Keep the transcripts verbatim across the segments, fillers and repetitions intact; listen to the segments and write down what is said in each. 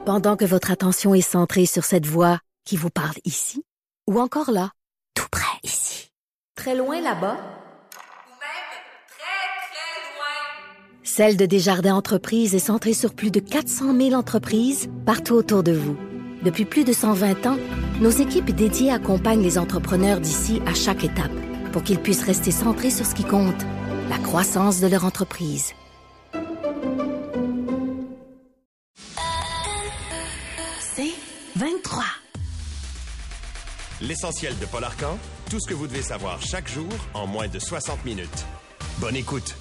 Pendant que votre attention est centrée sur cette voix qui vous parle ici, ou encore là, tout près ici, très loin là-bas, ou même très, très loin. Celle de Desjardins Entreprises est centrée sur plus de quatre cent mille entreprises partout autour de vous. Depuis plus de cent vingt ans, nos équipes dédiées accompagnent les entrepreneurs d'ici à chaque étape pour qu'ils puissent rester centrés sur ce qui compte, la croissance de leur entreprise. C'est vingt-trois. L'essentiel de Paul Arcan, tout ce que vous devez savoir chaque jour en moins de soixante minutes. Bonne écoute.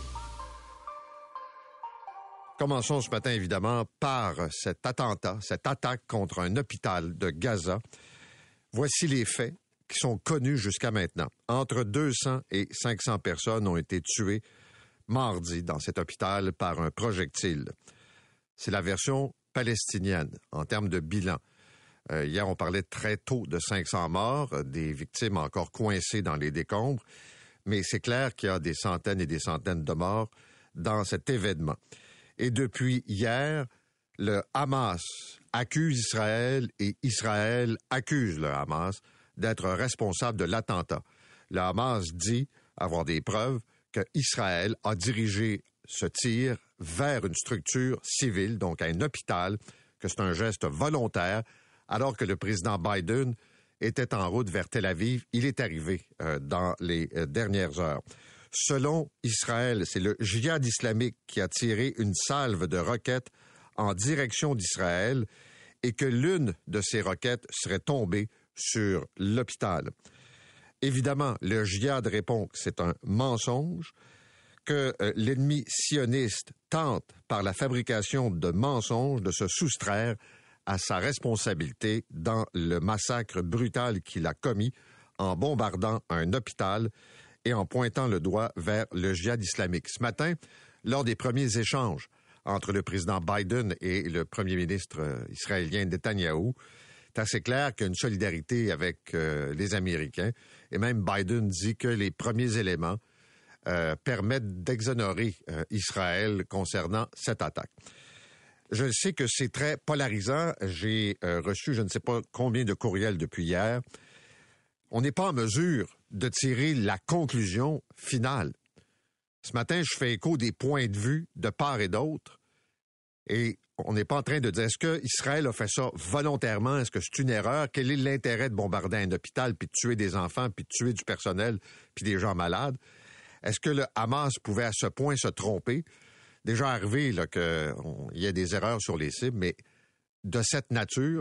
Commençons ce matin, évidemment, par cet attentat, cette attaque contre un hôpital de Gaza. Voici les faits qui sont connus jusqu'à maintenant. Entre deux cents et cinq cents personnes ont été tuées mardi dans cet hôpital par un projectile. C'est la version palestinienne en termes de bilan. Euh, hier, on parlait très tôt de cinq cents morts, des victimes encore coincées dans les décombres, mais c'est clair qu'il y a des centaines et des centaines de morts dans cet événement. Et depuis hier, le Hamas accuse Israël et Israël accuse le Hamas d'être responsable de l'attentat. Le Hamas dit avoir des preuves que Israël a dirigé ce tir vers une structure civile, donc à un hôpital, que c'est un geste volontaire, alors que le président Biden était en route vers Tel Aviv. Il est arrivé euh, dans les euh, dernières heures. Selon Israël, c'est le djihad islamique qui a tiré une salve de roquettes en direction d'Israël et que l'une de ces roquettes serait tombée sur l'hôpital. Évidemment, le djihad répond que c'est un mensonge, que euh, l'ennemi sioniste tente, par la fabrication de mensonges, de se soustraire à sa responsabilité dans le massacre brutal qu'il a commis en bombardant un hôpital et en pointant le doigt vers le djihad islamique. Ce matin, lors des premiers échanges entre le président Biden et le premier ministre israélien Netanyahou, c'est assez clair qu'il y a une solidarité avec euh, les Américains. Et même Biden dit que les premiers éléments euh, permettent d'exonérer euh, Israël concernant cette attaque. Je sais que c'est très polarisant. J'ai euh, reçu je ne sais pas combien de courriels depuis hier. On n'est pas en mesure de tirer la conclusion finale. Ce matin, je fais écho des points de vue de part et d'autre. Et on n'est pas en train de dire, est-ce qu'Israël a fait ça volontairement? Est-ce que c'est une erreur? Quel est l'intérêt de bombarder un hôpital, puis de tuer des enfants, puis de tuer du personnel, puis des gens malades? Est-ce que le Hamas pouvait à ce point se tromper? Déjà arrivé là, qu'il y ait des erreurs sur les cibles, mais de cette nature,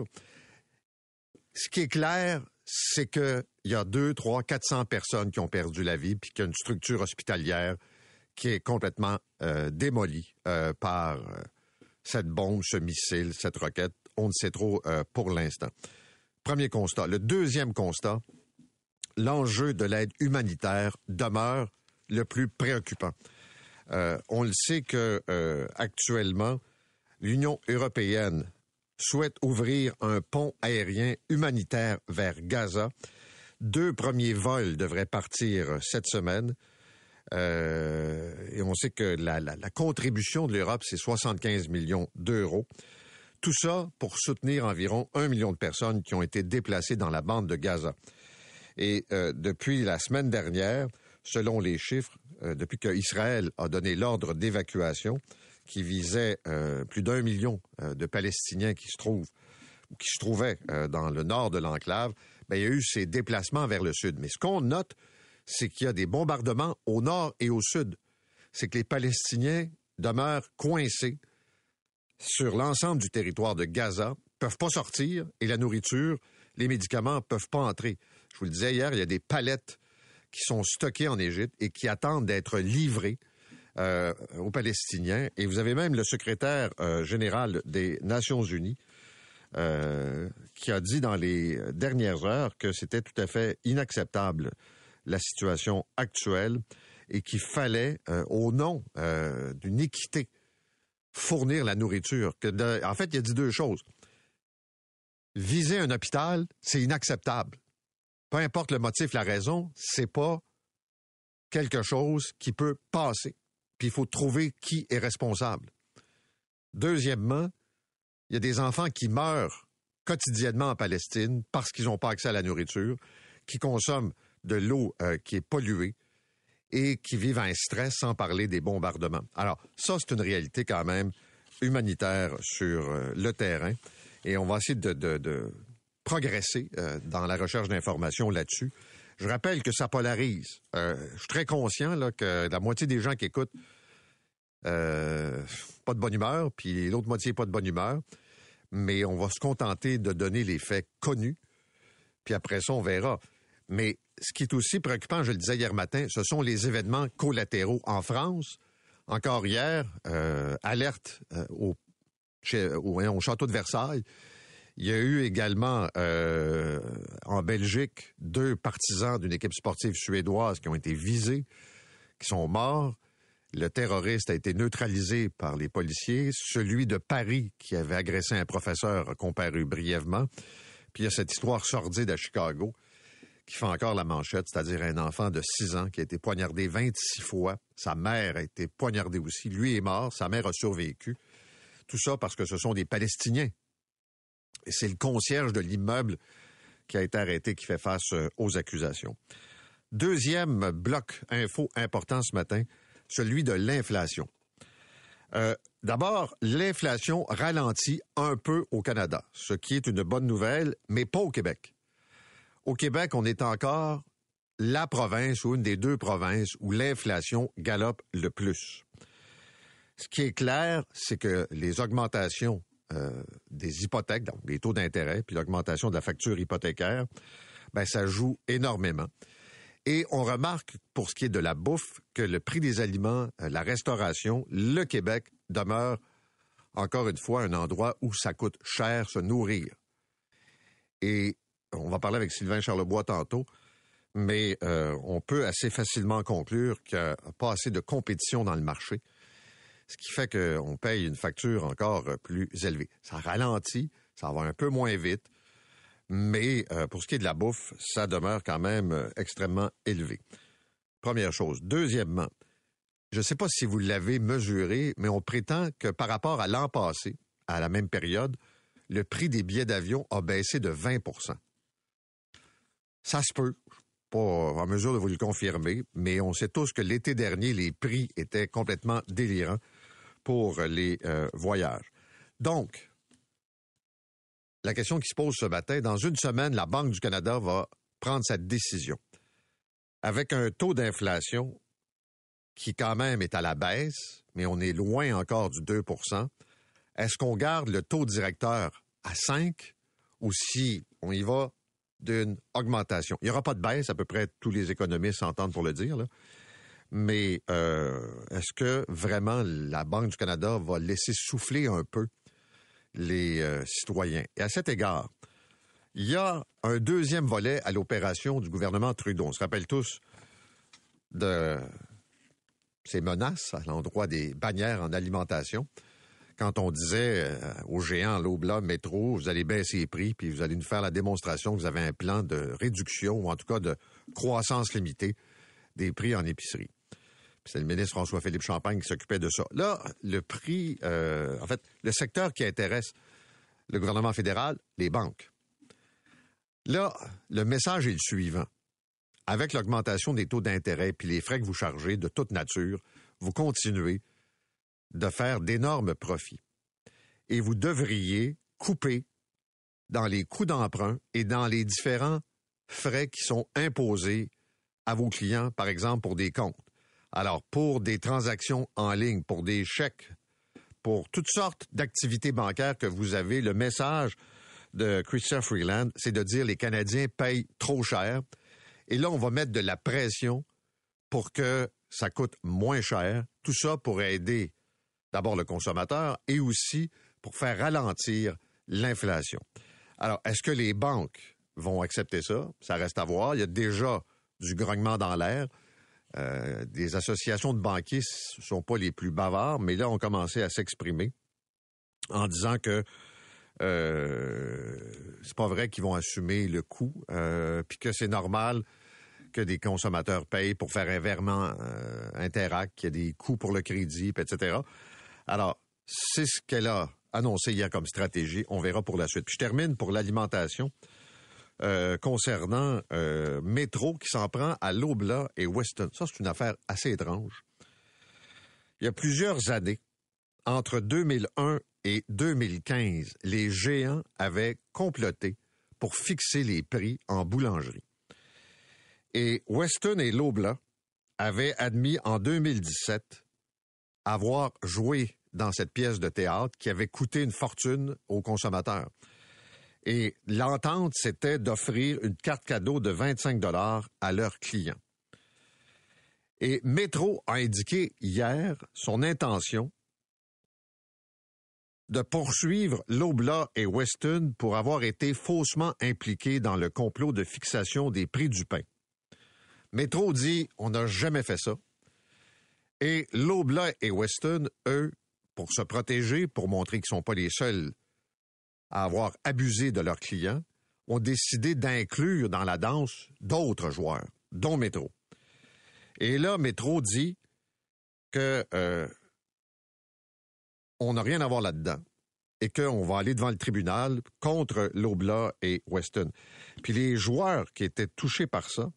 ce qui est clair, c'est qu'il y a deux, trois, quatre cents personnes qui ont perdu la vie, puis qu'il y a une structure hospitalière qui est complètement euh, démolie euh, par euh, cette bombe, ce missile, cette roquette. On ne sait trop euh, pour l'instant. Premier constat. Le deuxième constat, l'enjeu de l'aide humanitaire demeure le plus préoccupant. Euh, on le sait que euh, actuellement, l'Union européenne souhaite ouvrir un pont aérien humanitaire vers Gaza. Deux premiers vols devraient partir cette semaine. Euh, et on sait que la, la, la contribution de l'Europe, c'est soixante-quinze millions d'euros. Tout ça pour soutenir environ un million de personnes qui ont été déplacées dans la bande de Gaza. Et euh, depuis la semaine dernière, selon les chiffres, euh, depuis qu'Israël a donné l'ordre d'évacuation, qui visait euh, plus d'un million euh, de Palestiniens qui se trouvent ou qui se trouvaient euh, dans le nord de l'enclave, ben, il y a eu ces déplacements vers le sud. Mais ce qu'on note, c'est qu'il y a des bombardements au nord et au sud. C'est que les Palestiniens demeurent coincés sur l'ensemble du territoire de Gaza, peuvent pas sortir, et la nourriture, les médicaments peuvent pas entrer. Je vous le disais hier, il y a des palettes qui sont stockées en Égypte et qui attendent d'être livrées Euh, aux Palestiniens. Et vous avez même le secrétaire euh, général des Nations Unies euh, qui a dit dans les dernières heures que c'était tout à fait inacceptable la situation actuelle et qu'il fallait, euh, au nom euh, d'une équité, fournir la nourriture. Que de... En fait, il a dit deux choses. Viser un hôpital, c'est inacceptable. Peu importe le motif, la raison, c'est pas quelque chose qui peut passer. Puis il faut trouver qui est responsable. Deuxièmement, Il y a des enfants qui meurent quotidiennement en Palestine parce qu'ils n'ont pas accès à la nourriture, qui consomment de l'eau euh, qui est polluée et qui vivent un stress, sans parler des bombardements. Alors, ça, c'est une réalité quand même humanitaire sur euh, le terrain. Et on va essayer de, de, de progresser euh, dans la recherche d'informations là-dessus. Je rappelle que ça polarise. Euh, je suis très conscient là, que la moitié des gens qui écoutent euh, pas de bonne humeur, puis l'autre moitié pas de bonne humeur. Mais on va se contenter de donner les faits connus, puis après ça, on verra. Mais ce qui est aussi préoccupant, je le disais hier matin, ce sont les événements collatéraux en France. Encore hier, euh, alerte euh, au, chez, au, au château de Versailles. Il y a eu également euh, en Belgique deux partisans d'une équipe sportive suédoise qui ont été visés, qui sont morts. Le terroriste a été neutralisé par les policiers. Celui de Paris qui avait agressé un professeur a comparu brièvement. Puis il y a cette histoire sordide à Chicago qui fait encore la manchette, c'est-à-dire un enfant de six ans qui a été poignardé vingt-six fois. Sa mère a été poignardée aussi. Lui est mort, sa mère a survécu. Tout ça parce que ce sont des Palestiniens. Et c'est le concierge de l'immeuble qui a été arrêté qui fait face aux accusations. Deuxième bloc info important ce matin, celui de l'inflation. Euh, d'abord, l'inflation ralentit un peu au Canada, ce qui est une bonne nouvelle, mais pas au Québec. Au Québec, on est encore la province ou une des deux provinces où l'inflation galope le plus. Ce qui est clair, c'est que les augmentations euh, des hypothèques, donc les taux d'intérêt, puis l'augmentation de la facture hypothécaire, ben ça joue énormément. Et on remarque, pour ce qui est de la bouffe, que le prix des aliments, la restauration, le Québec demeure, encore une fois, un endroit où ça coûte cher se nourrir. Et on va parler avec Sylvain Charlebois tantôt, mais euh, on peut assez facilement conclure qu'il n'y a pas assez de compétition dans le marché, ce qui fait qu'on paye une facture encore plus élevée. Ça ralentit, ça va un peu moins vite, mais euh, pour ce qui est de la bouffe, ça demeure quand même euh, extrêmement élevé. Première chose. Deuxièmement, je ne sais pas si vous l'avez mesuré, mais on prétend que par rapport à l'an passé, à la même période, le prix des billets d'avion a baissé de vingt pour cent. Ça se peut, je ne suis pas en mesure de vous le confirmer, mais on sait tous que l'été dernier, les prix étaient complètement délirants pour les euh, voyages. Donc, la question qui se pose ce matin, dans une semaine, la Banque du Canada va prendre sa décision. Avec un taux d'inflation qui quand même est à la baisse, mais on est loin encore du deux pour cent, est-ce qu'on garde le taux directeur à cinq ou si on y va d'une augmentation? Il n'y aura pas de baisse, à peu près tous les économistes s'entendent pour le dire, là. Mais euh, est-ce que vraiment la Banque du Canada va laisser souffler un peu les euh, citoyens? Et à cet égard, il y a un deuxième volet à l'opération du gouvernement Trudeau. On se rappelle tous de ces menaces à l'endroit des bannières en alimentation. Quand on disait euh, aux géants Loblaw, Métro, vous allez baisser les prix, puis vous allez nous faire la démonstration que vous avez un plan de réduction, ou en tout cas de croissance limitée des prix en épicerie. Puis c'est le ministre François-Philippe Champagne qui s'occupait de ça. Là, le prix, euh, en fait, le secteur qui intéresse le gouvernement fédéral, les banques. Là, le message est le suivant. Avec l'augmentation des taux d'intérêt puis les frais que vous chargez de toute nature, vous continuez de faire d'énormes profits. Et vous devriez couper dans les coûts d'emprunt et dans les différents frais qui sont imposés à vos clients, par exemple, pour des comptes. Alors, pour des transactions en ligne, pour des chèques, pour toutes sortes d'activités bancaires que vous avez, le message de Chrystia Freeland, c'est de dire les Canadiens payent trop cher. Et là, on va mettre de la pression pour que ça coûte moins cher. Tout ça pour aider d'abord le consommateur et aussi pour faire ralentir l'inflation. Alors, est-ce que les banques vont accepter ça? Ça reste à voir. Il y a déjà du grognement dans l'air. Euh, des associations de banquiers ne sont pas les plus bavards, mais là, on commençait à s'exprimer en disant que euh, c'est pas vrai qu'ils vont assumer le coût, euh, puis que c'est normal que des consommateurs payent pour faire un virement euh, Interac, qu'il y a des coûts pour le crédit, et cetera. Alors, c'est ce qu'elle a annoncé hier comme stratégie. On verra pour la suite. Puis je termine pour l'alimentation euh, concernant euh, Métro qui s'en prend à Loblaw et Weston. Ça, c'est une affaire assez étrange. Il y a plusieurs années, entre deux mille un et deux mille quinze, les géants avaient comploté pour fixer les prix en boulangerie. Et Weston et Loblaw avaient admis en deux mille dix-sept avoir joué dans cette pièce de théâtre qui avait coûté une fortune aux consommateurs. Et l'entente, c'était d'offrir une carte cadeau de vingt-cinq dollars à leurs clients. Et Métro a indiqué hier son intention de poursuivre Loblaw et Weston pour avoir été faussement impliqués dans le complot de fixation des prix du pain. Métro dit « on n'a jamais fait ça ». Et Loblaw et Weston, eux, pour se protéger, pour montrer qu'ils ne sont pas les seuls à avoir abusé de leurs clients, ont décidé d'inclure dans la danse d'autres joueurs, dont Métro. Et là, Métro dit que euh, on n'a rien à voir là-dedans et qu'on va aller devant le tribunal contre Loblaw et Weston. Puis les joueurs qui étaient touchés par ça,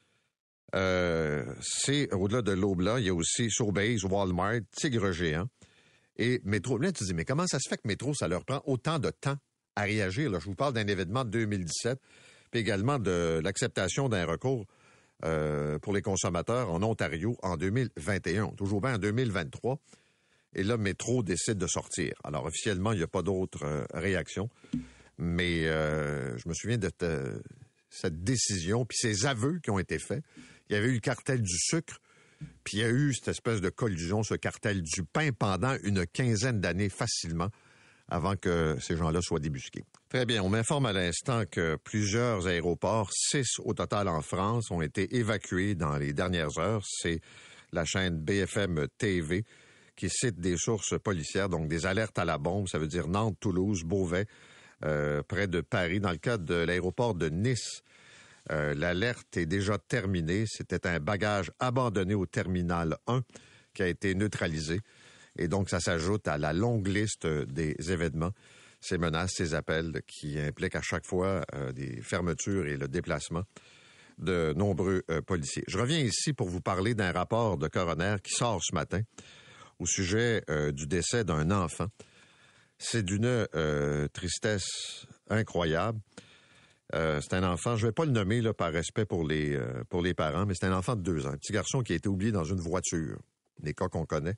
euh, c'est au-delà de Loblaw, il y a aussi Sobeys, Walmart, Tigre Géant et Métro. Là, tu te dis, mais comment ça se fait que Métro, ça leur prend autant de temps à réagir? Là, je vous parle d'un événement de deux mille dix-sept, puis également de l'acceptation d'un recours euh, pour les consommateurs en Ontario en deux mille vingt et un. Toujours bien en deux mille vingt-trois. Et là, Métro décide de sortir. Alors, officiellement, il n'y a pas d'autre euh, réaction. Mais euh, je me souviens de te, cette décision, puis ces aveux qui ont été faits. Il y avait eu le cartel du sucre, puis il y a eu cette espèce de collusion, ce cartel du pain pendant une quinzaine d'années facilement, avant que ces gens-là soient débusqués. Très bien, on m'informe à l'instant que plusieurs aéroports, six au total en France, ont été évacués dans les dernières heures. C'est la chaîne B F M T V qui cite des sources policières, donc des alertes à la bombe, ça veut dire Nantes, Toulouse, Beauvais, euh, près de Paris. Dans le cas de l'aéroport de Nice, euh, l'alerte est déjà terminée. C'était un bagage abandonné au terminal un qui a été neutralisé. Et donc, ça s'ajoute à la longue liste des événements, ces menaces, ces appels qui impliquent à chaque fois euh, des fermetures et le déplacement de nombreux euh, policiers. Je reviens ici pour vous parler d'un rapport de coroner qui sort ce matin au sujet euh, du décès d'un enfant. C'est d'une euh, tristesse incroyable. Euh, c'est un enfant, je ne vais pas le nommer là, par respect pour les, euh, pour les parents, mais c'est un enfant de deux ans, un petit garçon qui a été oublié dans une voiture, des cas qu'on connaît.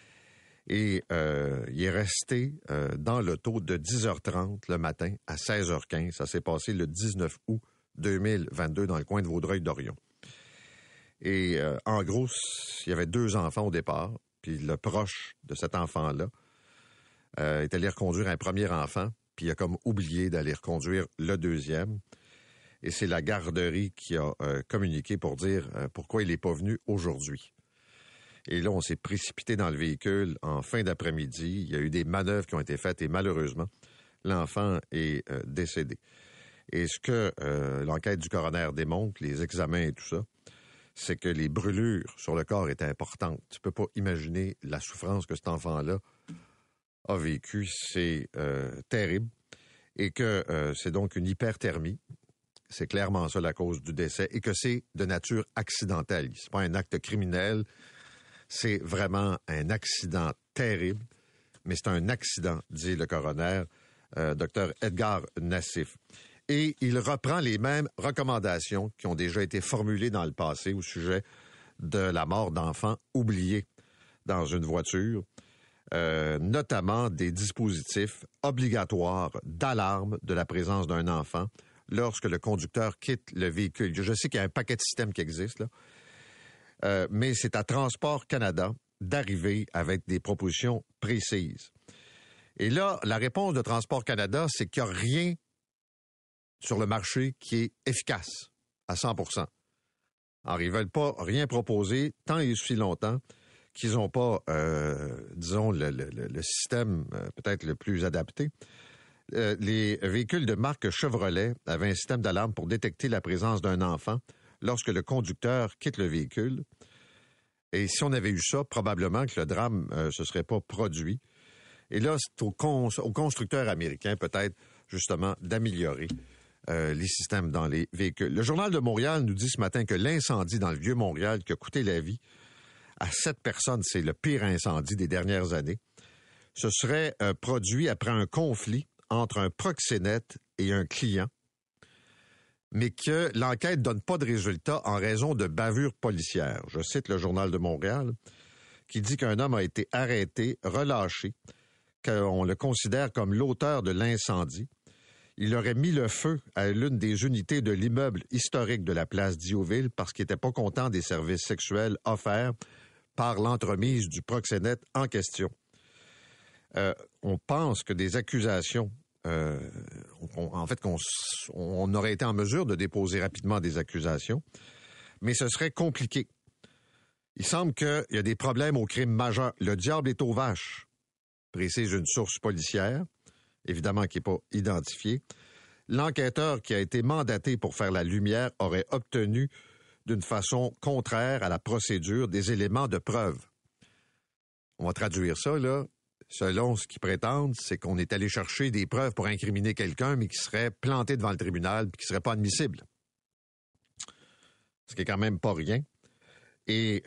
Et euh, il est resté euh, dans l'auto de dix heures trente le matin à seize heures quinze. Ça s'est passé le dix-neuf août deux mille vingt-deux dans le coin de Vaudreuil-Dorion. Et euh, en gros, il y avait deux enfants au départ. Puis le proche de cet enfant-là euh, est allé reconduire un premier enfant, puis il a comme oublié d'aller reconduire le deuxième. Et c'est la garderie qui a euh, communiqué pour dire euh, pourquoi il n'est pas venu aujourd'hui. Et là, on s'est précipité dans le véhicule en fin d'après-midi. Il y a eu des manœuvres qui ont été faites et malheureusement, l'enfant est euh, décédé. Et ce que euh, l'enquête du coroner démontre, les examens et tout ça, c'est que les brûlures sur le corps étaient importantes. Tu peux pas imaginer la souffrance que cet enfant-là a vécue. C'est euh, terrible. Et que euh, c'est donc une hyperthermie. C'est clairement ça la cause du décès. Et que c'est de nature accidentelle. C'est pas un acte criminel. C'est vraiment un accident terrible. Mais c'est un accident, dit le coroner, euh, docteur Edgar Nassif. Et il reprend les mêmes recommandations qui ont déjà été formulées dans le passé au sujet de la mort d'enfants oubliés dans une voiture, euh, notamment des dispositifs obligatoires d'alarme de la présence d'un enfant lorsque le conducteur quitte le véhicule. Je sais qu'il y a un paquet de systèmes qui existent, là, euh, mais c'est à Transport Canada d'arriver avec des propositions précises. Et là, la réponse de Transport Canada, c'est qu'il n'y a rien sur le marché qui est efficace à cent pour cent. Alors, ils ne veulent pas rien proposer tant et aussi longtemps qu'ils n'ont pas, euh, disons, le, le, le système euh, peut-être le plus adapté. Euh, les véhicules de marque Chevrolet avaient un système d'alarme pour détecter la présence d'un enfant lorsque le conducteur quitte le véhicule. Et si on avait eu ça, probablement que le drame ne euh, se serait pas produit. Et là, c'est aux, cons- aux constructeurs américains, peut-être, justement, d'améliorer euh, les systèmes dans les véhicules. Le Journal de Montréal nous dit ce matin que l'incendie dans le Vieux-Montréal qui a coûté la vie à sept personnes, c'est le pire incendie des dernières années, se serait euh, produit après un conflit entre un proxénète et un client, mais que l'enquête ne donne pas de résultat en raison de bavures policières. Je cite le Journal de Montréal, qui dit qu'un homme a été arrêté, relâché, qu'on le considère comme l'auteur de l'incendie. Il aurait mis le feu à l'une des unités de l'immeuble historique de la place Diouville parce qu'il n'était pas content des services sexuels offerts par l'entremise du proxénète en question. Euh, on pense que des accusations Euh, on, en fait, qu'on on aurait été en mesure de déposer rapidement des accusations, mais ce serait compliqué. Il semble qu'il y a des problèmes au crime majeur. Le diable est aux vaches, précise une source policière, évidemment qui n'est pas identifiée. L'enquêteur qui a été mandaté pour faire la lumière aurait obtenu d'une façon contraire à la procédure des éléments de preuve. On va traduire ça, là. Selon ce qu'ils prétendent, c'est qu'on est allé chercher des preuves pour incriminer quelqu'un, mais qui serait planté devant le tribunal et qui ne serait pas admissible. Ce qui est quand même pas rien. Et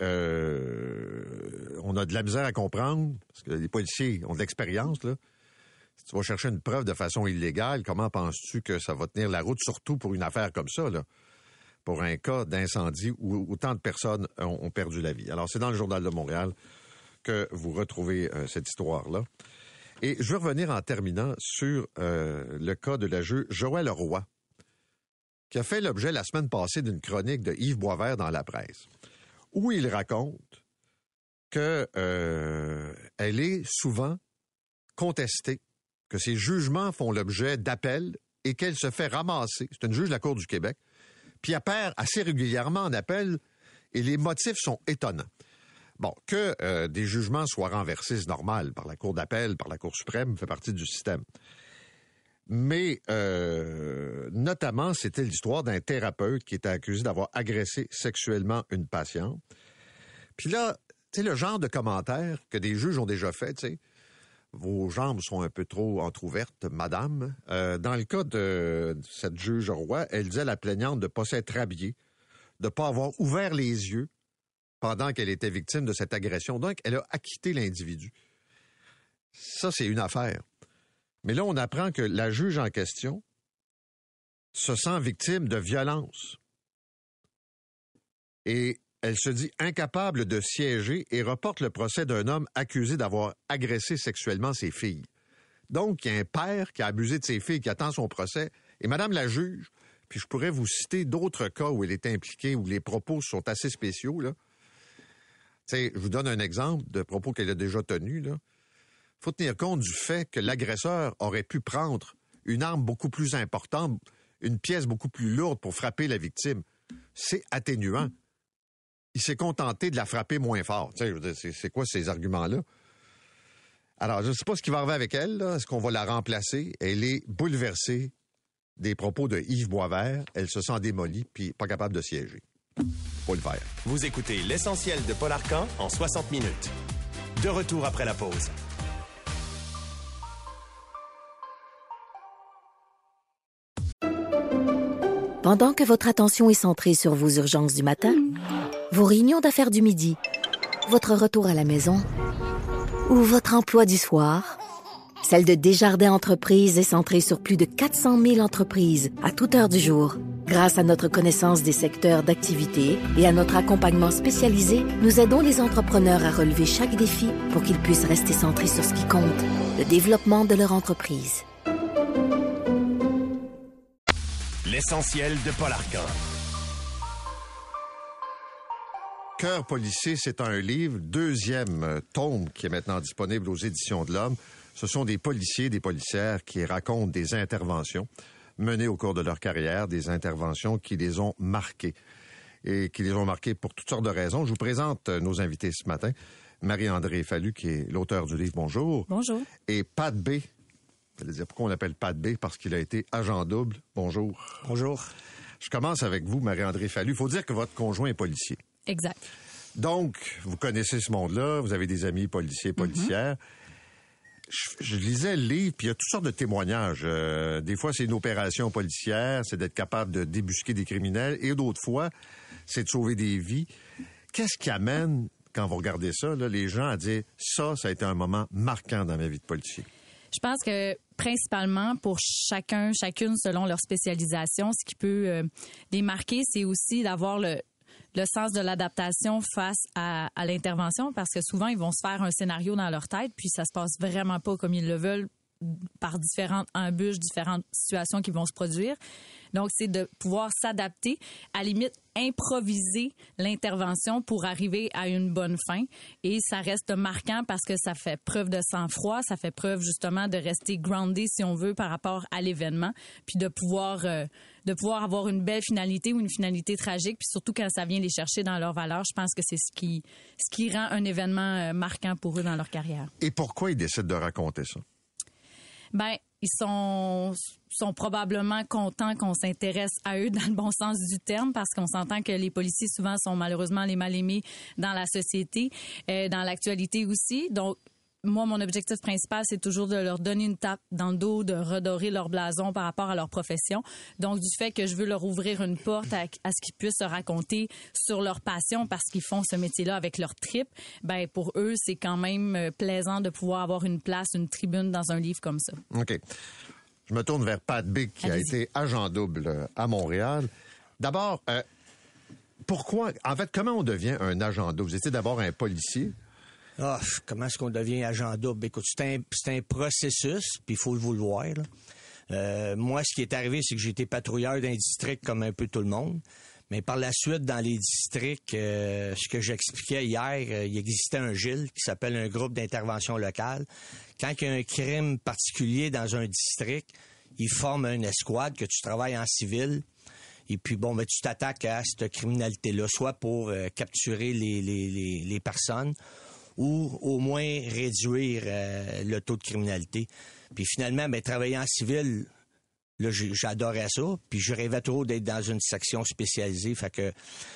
euh, on a de la misère à comprendre, parce que les policiers ont de l'expérience, là. Si tu vas chercher une preuve de façon illégale, comment penses-tu que ça va tenir la route, surtout pour une affaire comme ça, là, pour un cas d'incendie où autant de personnes ont, ont perdu la vie? Alors, c'est dans le Journal de Montréal que vous retrouvez euh, cette histoire-là. Et je veux revenir en terminant sur euh, le cas de la juge Joëlle Roy, qui a fait l'objet la semaine passée d'une chronique de Yves Boisvert dans la presse, où il raconte que euh, elle est souvent contestée, que ses jugements font l'objet d'appels et qu'elle se fait ramasser. C'est une juge de la Cour du Québec. Puis elle perd assez régulièrement en appel et les motifs sont étonnants. Bon, que euh, des jugements soient renversés, c'est normal, par la Cour d'appel, par la Cour suprême, fait partie du système. Mais euh, notamment, c'était l'histoire d'un thérapeute qui était accusé d'avoir agressé sexuellement une patiente. Puis là, tu sais, le genre de commentaires que des juges ont déjà fait, tu sais, vos jambes sont un peu trop entrouvertes, madame. Euh, dans le cas de cette juge Roy, elle disait à la plaignante de ne pas s'être habillée, de ne pas avoir ouvert les yeux pendant qu'elle était victime de cette agression. Donc, elle a acquitté l'individu. Ça, c'est une affaire. Mais là, on apprend que la juge en question se sent victime de violence. Et elle se dit incapable de siéger et reporte le procès d'un homme accusé d'avoir agressé sexuellement ses filles. Donc, il y a un père qui a abusé de ses filles, qui attend son procès. Et madame la juge, puis je pourrais vous citer d'autres cas où elle est impliquée, où les propos sont assez spéciaux, là. T'sais, je vous donne un exemple de propos qu'elle a déjà tenus. Il faut tenir compte du fait que l'agresseur aurait pu prendre une arme beaucoup plus importante, une pièce beaucoup plus lourde pour frapper la victime. C'est atténuant. Il s'est contenté de la frapper moins fort. Je veux dire, c'est, c'est quoi ces arguments-là? Alors, je ne sais pas ce qui va arriver avec elle. Là. Est-ce qu'on va la remplacer? Elle est bouleversée des propos de Yves Boisvert. Elle se sent démolie puis pas capable de siéger. Faut le faire. Vous écoutez l'essentiel de Paul Arcand en soixante minutes. De retour après la pause. Pendant que votre attention est centrée sur vos urgences du matin, vos réunions d'affaires du midi, votre retour à la maison ou votre emploi du soir, celle de Desjardins Entreprises est centrée sur plus de quatre cent mille entreprises à toute heure du jour. Grâce à notre connaissance des secteurs d'activité et à notre accompagnement spécialisé, nous aidons les entrepreneurs à relever chaque défi pour qu'ils puissent rester centrés sur ce qui compte, le développement de leur entreprise. L'essentiel de Paul Arcand. Cœur policier, c'est un livre, deuxième tome qui est maintenant disponible aux Éditions de l'Homme. Ce sont des policiers, des policières qui racontent des interventions menées au cours de leur carrière, des interventions qui les ont marqués et qui les ont marqués pour toutes sortes de raisons. Je vous présente nos invités ce matin. Marie-André Fallu, qui est l'auteur du livre. Bonjour. Bonjour. Et Pat B. Vous allez dire pourquoi on l'appelle Pat B? Parce qu'il a été agent double. Bonjour. Bonjour. Je commence avec vous, Marie-André Fallu. Il faut dire que votre conjoint est policier. Exact. Donc, vous connaissez ce monde-là. Vous avez des amis policiers, policières. Mm-hmm. je, je lisais le livre, puis il y a toutes sortes de témoignages. Euh, des fois, c'est une opération policière, c'est d'être capable de débusquer des criminels, et d'autres fois, c'est de sauver des vies. Qu'est-ce qui amène, quand vous regardez ça, là, les gens à dire « ça, ça a été un moment marquant dans ma vie de policier ». Je pense que principalement pour chacun, chacune selon leur spécialisation, ce qui peut euh, les marquer, c'est aussi d'avoir le, le sens de l'adaptation face à, à l'intervention, parce que souvent, ils vont se faire un scénario dans leur tête, puis ça se passe vraiment pas comme ils le veulent par différentes embûches, différentes situations qui vont se produire. Donc, c'est de pouvoir s'adapter, à la limite, improviser l'intervention pour arriver à une bonne fin. Et ça reste marquant parce que ça fait preuve de sang-froid, ça fait preuve justement de rester groundé, si on veut, par rapport à l'événement, puis de pouvoir euh, de pouvoir avoir une belle finalité ou une finalité tragique, puis surtout quand ça vient les chercher dans leurs valeurs. Je pense que c'est ce qui, ce qui rend un événement euh, marquant pour eux dans leur carrière. Et pourquoi ils décident de raconter ça? Ben, ils sont sont probablement contents qu'on s'intéresse à eux dans le bon sens du terme, parce qu'on s'entend que les policiers souvent sont malheureusement les mal-aimés dans la société, euh, dans l'actualité aussi. Donc, moi, mon objectif principal, c'est toujours de leur donner une tape dans le dos, de redorer leur blason par rapport à leur profession. Donc, du fait que je veux leur ouvrir une porte à, à ce qu'ils puissent se raconter sur leur passion parce qu'ils font ce métier-là avec leur trip, ben pour eux, c'est quand même plaisant de pouvoir avoir une place, une tribune dans un livre comme ça. OK. Je me tourne vers Pat Big, qui Allez-y. a été agent double à Montréal. D'abord, euh, pourquoi, en fait, comment on devient un agent double? Vous étiez d'abord un policier. Ah, comment est-ce qu'on devient agent double? Écoute, c'est un, c'est un processus, puis il faut le vouloir. Là. Euh, moi, ce qui est arrivé, c'est que j'ai été patrouilleur d'un district comme un peu tout le monde. Mais par la suite, dans les districts, euh, ce que j'expliquais hier, euh, il existait un G I L qui s'appelle un groupe d'intervention locale. Quand il y a un crime particulier dans un district, ils forment une escouade, que tu travailles en civil. Et puis, bon, ben, tu t'attaques à cette criminalité-là, soit pour euh, capturer les, les, les, les personnes, ou au moins réduire euh, le taux de criminalité. Puis finalement, ben, travailler en civil, là, j'adorais ça. Puis je rêvais trop d'être dans une section spécialisée. Fait que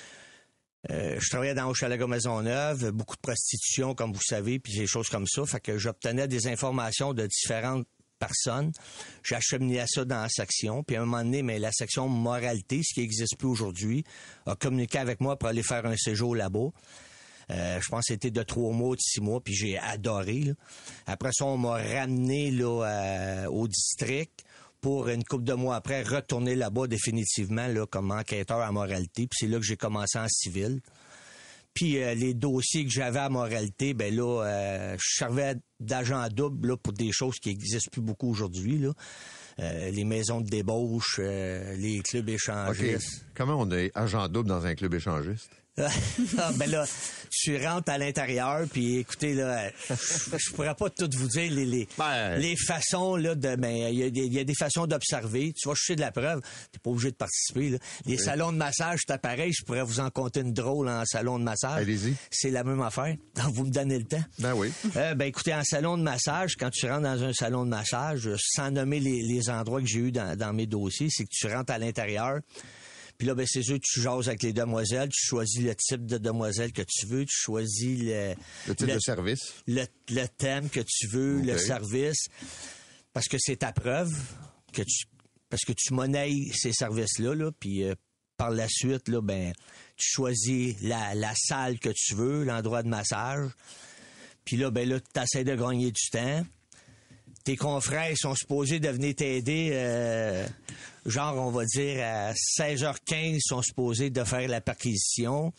euh, je travaillais dans Hochelaga-Maisonneuve, beaucoup de prostitution, comme vous savez, puis des choses comme ça. Fait que j'obtenais des informations de différentes personnes. J'acheminais ça dans la section. Puis à un moment donné, mais la section moralité, ce qui n'existe plus aujourd'hui, a communiqué avec moi pour aller faire un séjour là-bas. Euh, je pense que c'était de trois mois, de six mois, puis j'ai adoré. Là. Après ça, on m'a ramené là, euh, au district pour une couple de mois après retourner là-bas définitivement là, comme enquêteur à moralité. Puis c'est là que j'ai commencé en civil. Puis euh, les dossiers que j'avais à moralité, ben là, euh, je servais d'agent double là, pour des choses qui n'existent plus beaucoup aujourd'hui. Là. Euh, les maisons de débauche, euh, les clubs échangistes. Okay. Comment on est agent double dans un club échangiste? Ah, ben là, tu rentres à l'intérieur, puis écoutez, là, je, je pourrais pas tout vous dire les, les, ben... les façons, là, de, mais il y, y a des façons d'observer. Tu vas chercher de la preuve, t'es pas obligé de participer, là. Les oui. salons de massage, c'est pareil, je pourrais vous en compter une drôle en salon de massage. Allez-y. C'est la même affaire. Donc, vous me donnez le temps. Ben oui. Euh, ben écoutez, en salon de massage, quand tu rentres dans un salon de massage, sans nommer les, les endroits que j'ai eu dans, dans mes dossiers, c'est que tu rentres à l'intérieur. Puis là, ben, c'est sûr, tu jases avec les demoiselles, tu choisis le type de demoiselle que tu veux, tu choisis le... Le type le, de service. Le, le thème que tu veux, okay. Le service. Parce que c'est ta preuve, que tu parce que tu monnaies ces services-là, là, puis euh, par la suite, là, ben, tu choisis la, la salle que tu veux, l'endroit de massage. Puis là, ben là, tu essaies de gagner du temps. Tes confrères sont supposés de venir t'aider, euh, genre, on va dire, à seize heures quinze, ils sont supposés de faire la perquisition.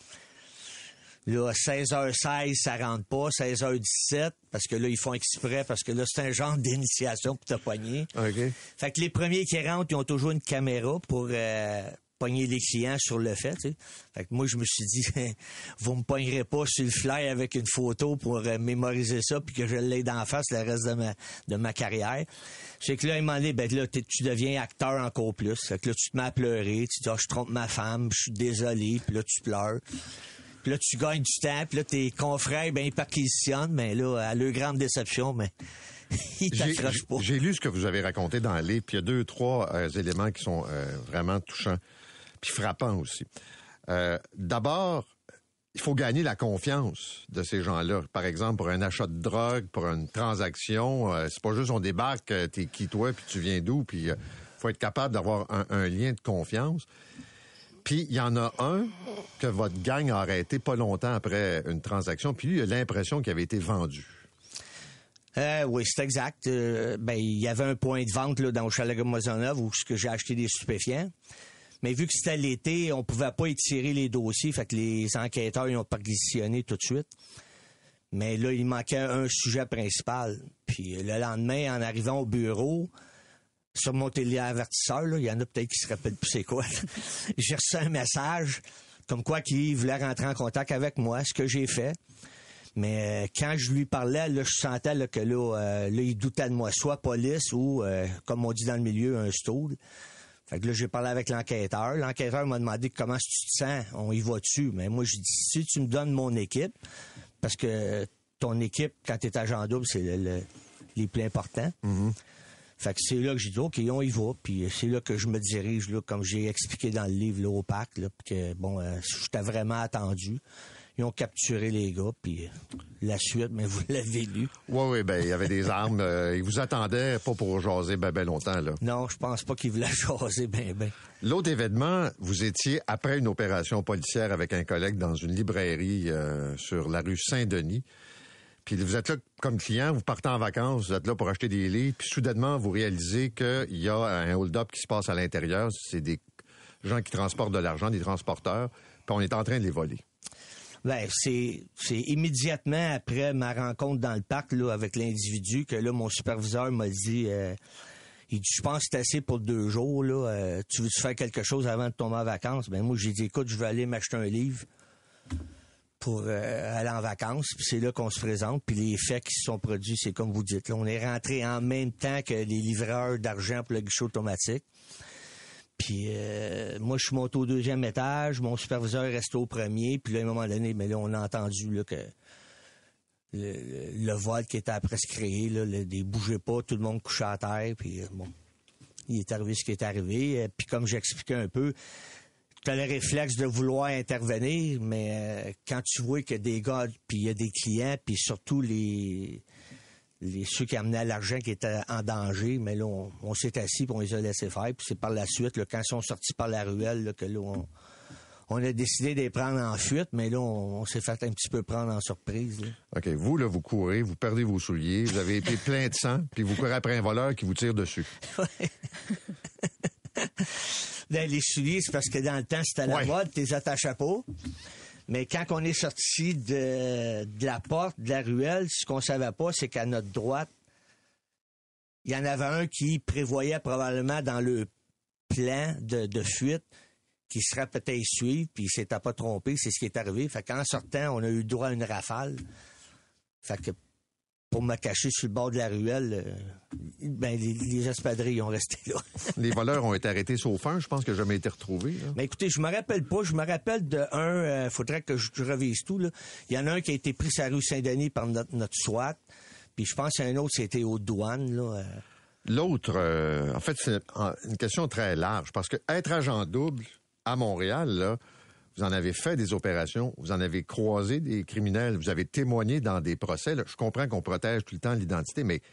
Là, à seize heures seize, ça rentre pas. seize heures dix-sept, parce que là, ils font exprès, parce que là, c'est un genre d'initiation pour te pogner. OK. Fait que les premiers qui rentrent, ils ont toujours une caméra pour... Euh, pogner les clients sur le fait, tu sais. Fait que moi, je me suis dit, vous me pognerez pas sur le fly avec une photo pour euh, mémoriser ça puis que je l'ai d'en face le reste de ma, de ma carrière. C'est que là, il m'a dit, ben là, tu deviens acteur encore plus. Fait que là, tu te mets à pleurer, tu dis, ah, je trompe ma femme, je suis désolé, puis là, tu pleures. Puis là, tu gagnes du temps, puis là, tes confrères, ben, ils perquisitionnent, mais là, à leur grande déception, mais ils t'accrochent pas. J'ai lu ce que vous avez raconté dans le livre, puis il y a deux, trois euh, éléments qui sont euh, vraiment touchants. Puis frappant aussi. Euh, d'abord, il faut gagner la confiance de ces gens-là. Par exemple, pour un achat de drogue, pour une transaction, euh, c'est pas juste on débarque, euh, t'es qui toi, puis tu viens d'où, puis euh, faut être capable d'avoir un, un lien de confiance. Puis il y en a un que votre gang a arrêté pas longtemps après une transaction, puis lui, il a l'impression qu'il avait été vendu. Euh, oui, c'est exact. Euh, ben, il y avait un point de vente là, dans le chalet de Maisonneuve où j'ai acheté des stupéfiants. Mais vu que c'était l'été, on pouvait pas étirer les dossiers, fait que les enquêteurs ils ont perquisitionné tout de suite. Mais là, il manquait un sujet principal. Puis le lendemain, en arrivant au bureau, sur mon téléavertisseur, là, il y en a peut-être qui se rappellent plus c'est quoi. J'ai reçu un message comme quoi qu'il voulait rentrer en contact avec moi, ce que j'ai fait. Mais euh, quand je lui parlais, là, je sentais là, que là, euh, là, il doutait de moi, soit police ou, euh, comme on dit dans le milieu, un stool. Fait que là, j'ai parlé avec l'enquêteur. L'enquêteur m'a demandé comment tu te sens, on y va dessus. Mais moi, je dis, si tu me donnes mon équipe, parce que ton équipe, quand tu es agent double, c'est le, le, les plus importants. Mm-hmm. Fait que c'est là que j'ai dit, OK, on y va. Puis c'est là que je me dirige, là, comme j'ai expliqué dans le livre, là, au parc, là, puis que, bon, euh, j'étais vraiment attendu. Ils ont capturé les gars, puis la suite, mais vous l'avez lu. Oui, oui, ben il y avait des armes. Euh, ils vous attendaient pas pour jaser ben, ben longtemps, là. Non, je pense pas qu'ils voulaient jaser ben, ben. L'autre événement, vous étiez après une opération policière avec un collègue dans une librairie euh, sur la rue Saint-Denis. Puis vous êtes là comme client, vous partez en vacances, vous êtes là pour acheter des livres, puis soudainement, vous réalisez qu'il y a un hold-up qui se passe à l'intérieur. C'est des gens qui transportent de l'argent, des transporteurs, puis on est en train de les voler. Ben, c'est, c'est immédiatement après ma rencontre dans le parc là, avec l'individu que là, mon superviseur m'a dit, euh, il dit, je pense que c'est assez pour deux jours. Là, euh, tu veux-tu faire quelque chose avant de tomber en vacances? Ben moi, j'ai dit, écoute, je vais aller m'acheter un livre pour euh, aller en vacances. Puis c'est là qu'on se présente. Puis les faits qui se sont produits, c'est comme vous dites. Là, on est rentré en même temps que les livreurs d'argent pour le guichet automatique. Puis euh, moi, je suis monté au deuxième étage, mon superviseur est resté au premier, puis là, à un moment donné, mais là, on a entendu là, que le, le, le vol qui était après se créer, là, le, les bougeait pas, tout le monde couchait à terre, puis euh, bon, il est arrivé ce qui est arrivé. Puis comme j'expliquais un peu, tu as le réflexe de vouloir intervenir, mais euh, quand tu vois qu'il y a des gars, puis il y a des clients, puis surtout les... Les, ceux qui amenaient l'argent qui étaient en danger, mais là, on, on s'est assis et on les a laissés faire. Puis c'est par la suite, là, quand ils sont sortis par la ruelle, là, que là, on, on a décidé de les prendre en fuite, mais là, on, on s'est fait un petit peu prendre en surprise. Là. OK. Vous, là, vous courez, vous perdez vos souliers, vous avez été plein de sang, puis vous courez après un voleur qui vous tire dessus. Ouais. Ben, les souliers, c'est parce que dans le temps, c'était à la ouais. mode, t'es attachais pas. Mais quand on est sorti de, de la porte, de la ruelle, ce qu'on savait pas, c'est qu'à notre droite, il y en avait un qui prévoyait probablement dans le plan de, de fuite qui serait peut-être suivre, puis il s'était pas trompé, c'est ce qui est arrivé. Fait qu'en sortant, on a eu droit à une rafale. Fait que pour me cacher sur le bord de la ruelle, euh, ben les, les espadrilles ont resté là. Les voleurs ont été arrêtés sauf un, je pense que jamais été retrouvés. Là. Mais écoutez, je me rappelle pas, je me rappelle de un, euh, faudrait que je, je revise tout, là. Il y en a un qui a été pris sur la rue Saint-Denis par notre, notre SWAT, puis je pense qu'un autre, c'était aux douanes, là. Euh. L'autre, euh, en fait, c'est une question très large, parce que être agent double à Montréal, là, vous en avez fait des opérations, vous en avez croisé des criminels, vous avez témoigné dans des procès. Là. Je comprends qu'on protège tout le temps l'identité, mais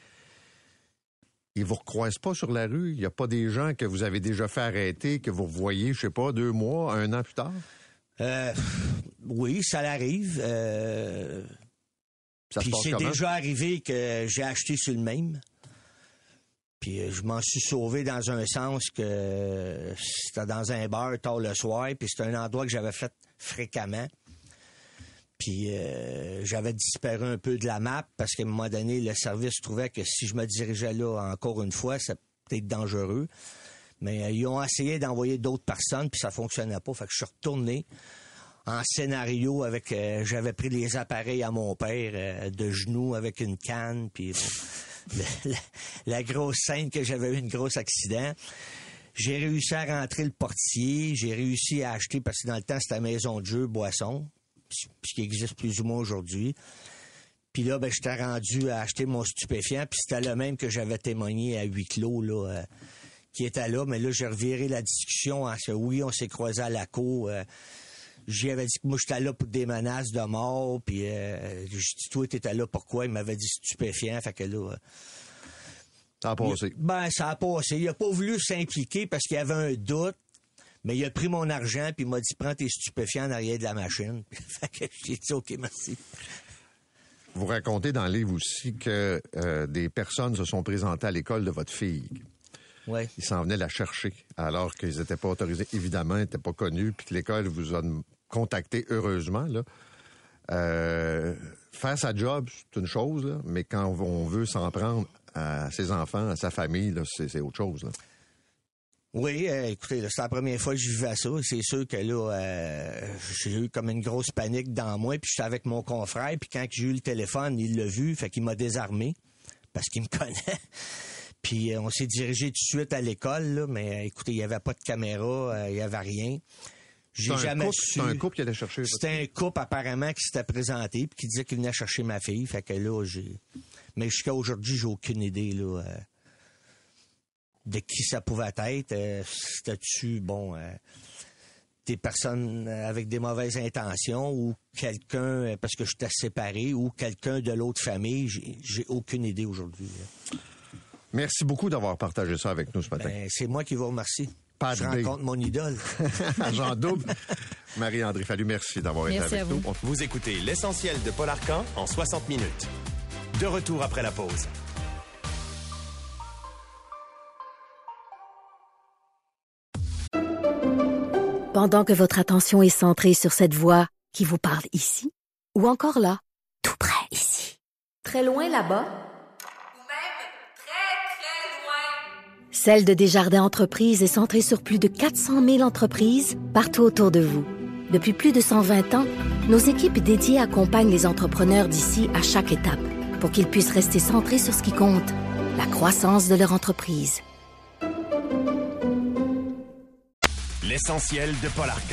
ils vous recroisent pas sur la rue? Il n'y a pas des gens que vous avez déjà fait arrêter, que vous voyez, je sais pas, deux mois, un an plus tard? Euh, oui, ça l'arrive. Euh... Ça Puis c'est comment? Déjà arrivé que j'ai acheté sur le même. Puis euh, je m'en suis sauvé dans un sens que euh, c'était dans un bar tard le soir, puis c'était un endroit que j'avais fait fréquemment. Puis euh, j'avais disparu un peu de la map parce qu'à un moment donné, le service trouvait que si je me dirigeais là encore une fois, ça peut être dangereux. Mais euh, ils ont essayé d'envoyer d'autres personnes, puis ça fonctionnait pas. Fait que je suis retourné en scénario avec... Euh, j'avais pris les appareils à mon père euh, de genoux avec une canne, puis... La, la grosse scène que j'avais eu un gros accident. J'ai réussi à rentrer le portier, j'ai réussi à acheter, parce que dans le temps, c'était la maison de jeu, boisson, ce qui existe plus ou moins aujourd'hui. Puis là, ben, j'étais rendu à acheter mon stupéfiant, puis c'était le même que j'avais témoigné à huis clos, là, euh, qui était là. Mais là, j'ai reviré la discussion en ce oui, on s'est croisé à la cour. Euh, j'y avais dit que moi, j'étais là pour des menaces de mort, puis euh, j'ai dit, toi, t'étais là pourquoi? Il m'avait dit stupéfiant, fait que là... Euh, ça a passé. Il, ben, ça a passé. Il a pas voulu s'impliquer parce qu'il y avait un doute, mais il a pris mon argent, puis il m'a dit, prends tes stupéfiants en arrière de la machine. Fait que j'ai dit, OK, merci. Vous racontez dans le livre aussi que euh, des personnes se sont présentées à l'école de votre fille. Ouais. Ils s'en venaient la chercher, alors qu'ils n'étaient pas autorisés. Évidemment, ils n'étaient pas connus, puis que l'école vous a contacté, heureusement, là. Euh, faire sa job, c'est une chose, là, mais quand on veut s'en prendre à ses enfants, à sa famille, là, c'est, c'est autre chose, là. Oui, euh, écoutez, là, c'est la première fois que je vivais ça. C'est sûr que là, euh, j'ai eu comme une grosse panique dans moi, puis j'étais avec mon confrère, puis quand j'ai eu le téléphone, il l'a vu, fait qu'il m'a désarmé, parce qu'il me connaît. Puis euh, on s'est dirigé tout de suite à l'école, là, mais euh, écoutez, il n'y avait pas de caméra, euh, il n'y avait rien. J'ai c'est jamais un couple, su. C'est un couple qui allait chercher. C'était un couple apparemment qui s'était présenté puis qui disait qu'il venait chercher ma fille. Fait que là, j'ai. Mais jusqu'à aujourd'hui, j'ai aucune idée là euh, de qui ça pouvait être. Euh, c'était-tu bon euh, des personnes avec des mauvaises intentions ou quelqu'un euh, parce que j'étais séparé ou quelqu'un de l'autre famille. J'ai, j'ai aucune idée aujourd'hui. Là. Merci beaucoup d'avoir partagé ça avec nous ce matin. Ben, c'est moi qui vous remercie. Pas Je rencontre mon idole. Agent double. Marie-André Fallu, merci d'avoir été Merci avec à vous. nous. Vous écoutez l'essentiel de Paul Arcan en soixante minutes. De retour après la pause. Pendant que votre attention est centrée sur cette voix qui vous parle ici, ou encore là, tout près ici, très loin là-bas, Ou même très, très loin. Celle de Desjardins Entreprises est centrée sur plus de quatre cent mille entreprises partout autour de vous. Depuis plus de cent vingt ans, nos équipes dédiées accompagnent les entrepreneurs d'ici à chaque étape pour qu'ils puissent rester centrés sur ce qui compte, la croissance de leur entreprise. L'essentiel de Paul Arcan.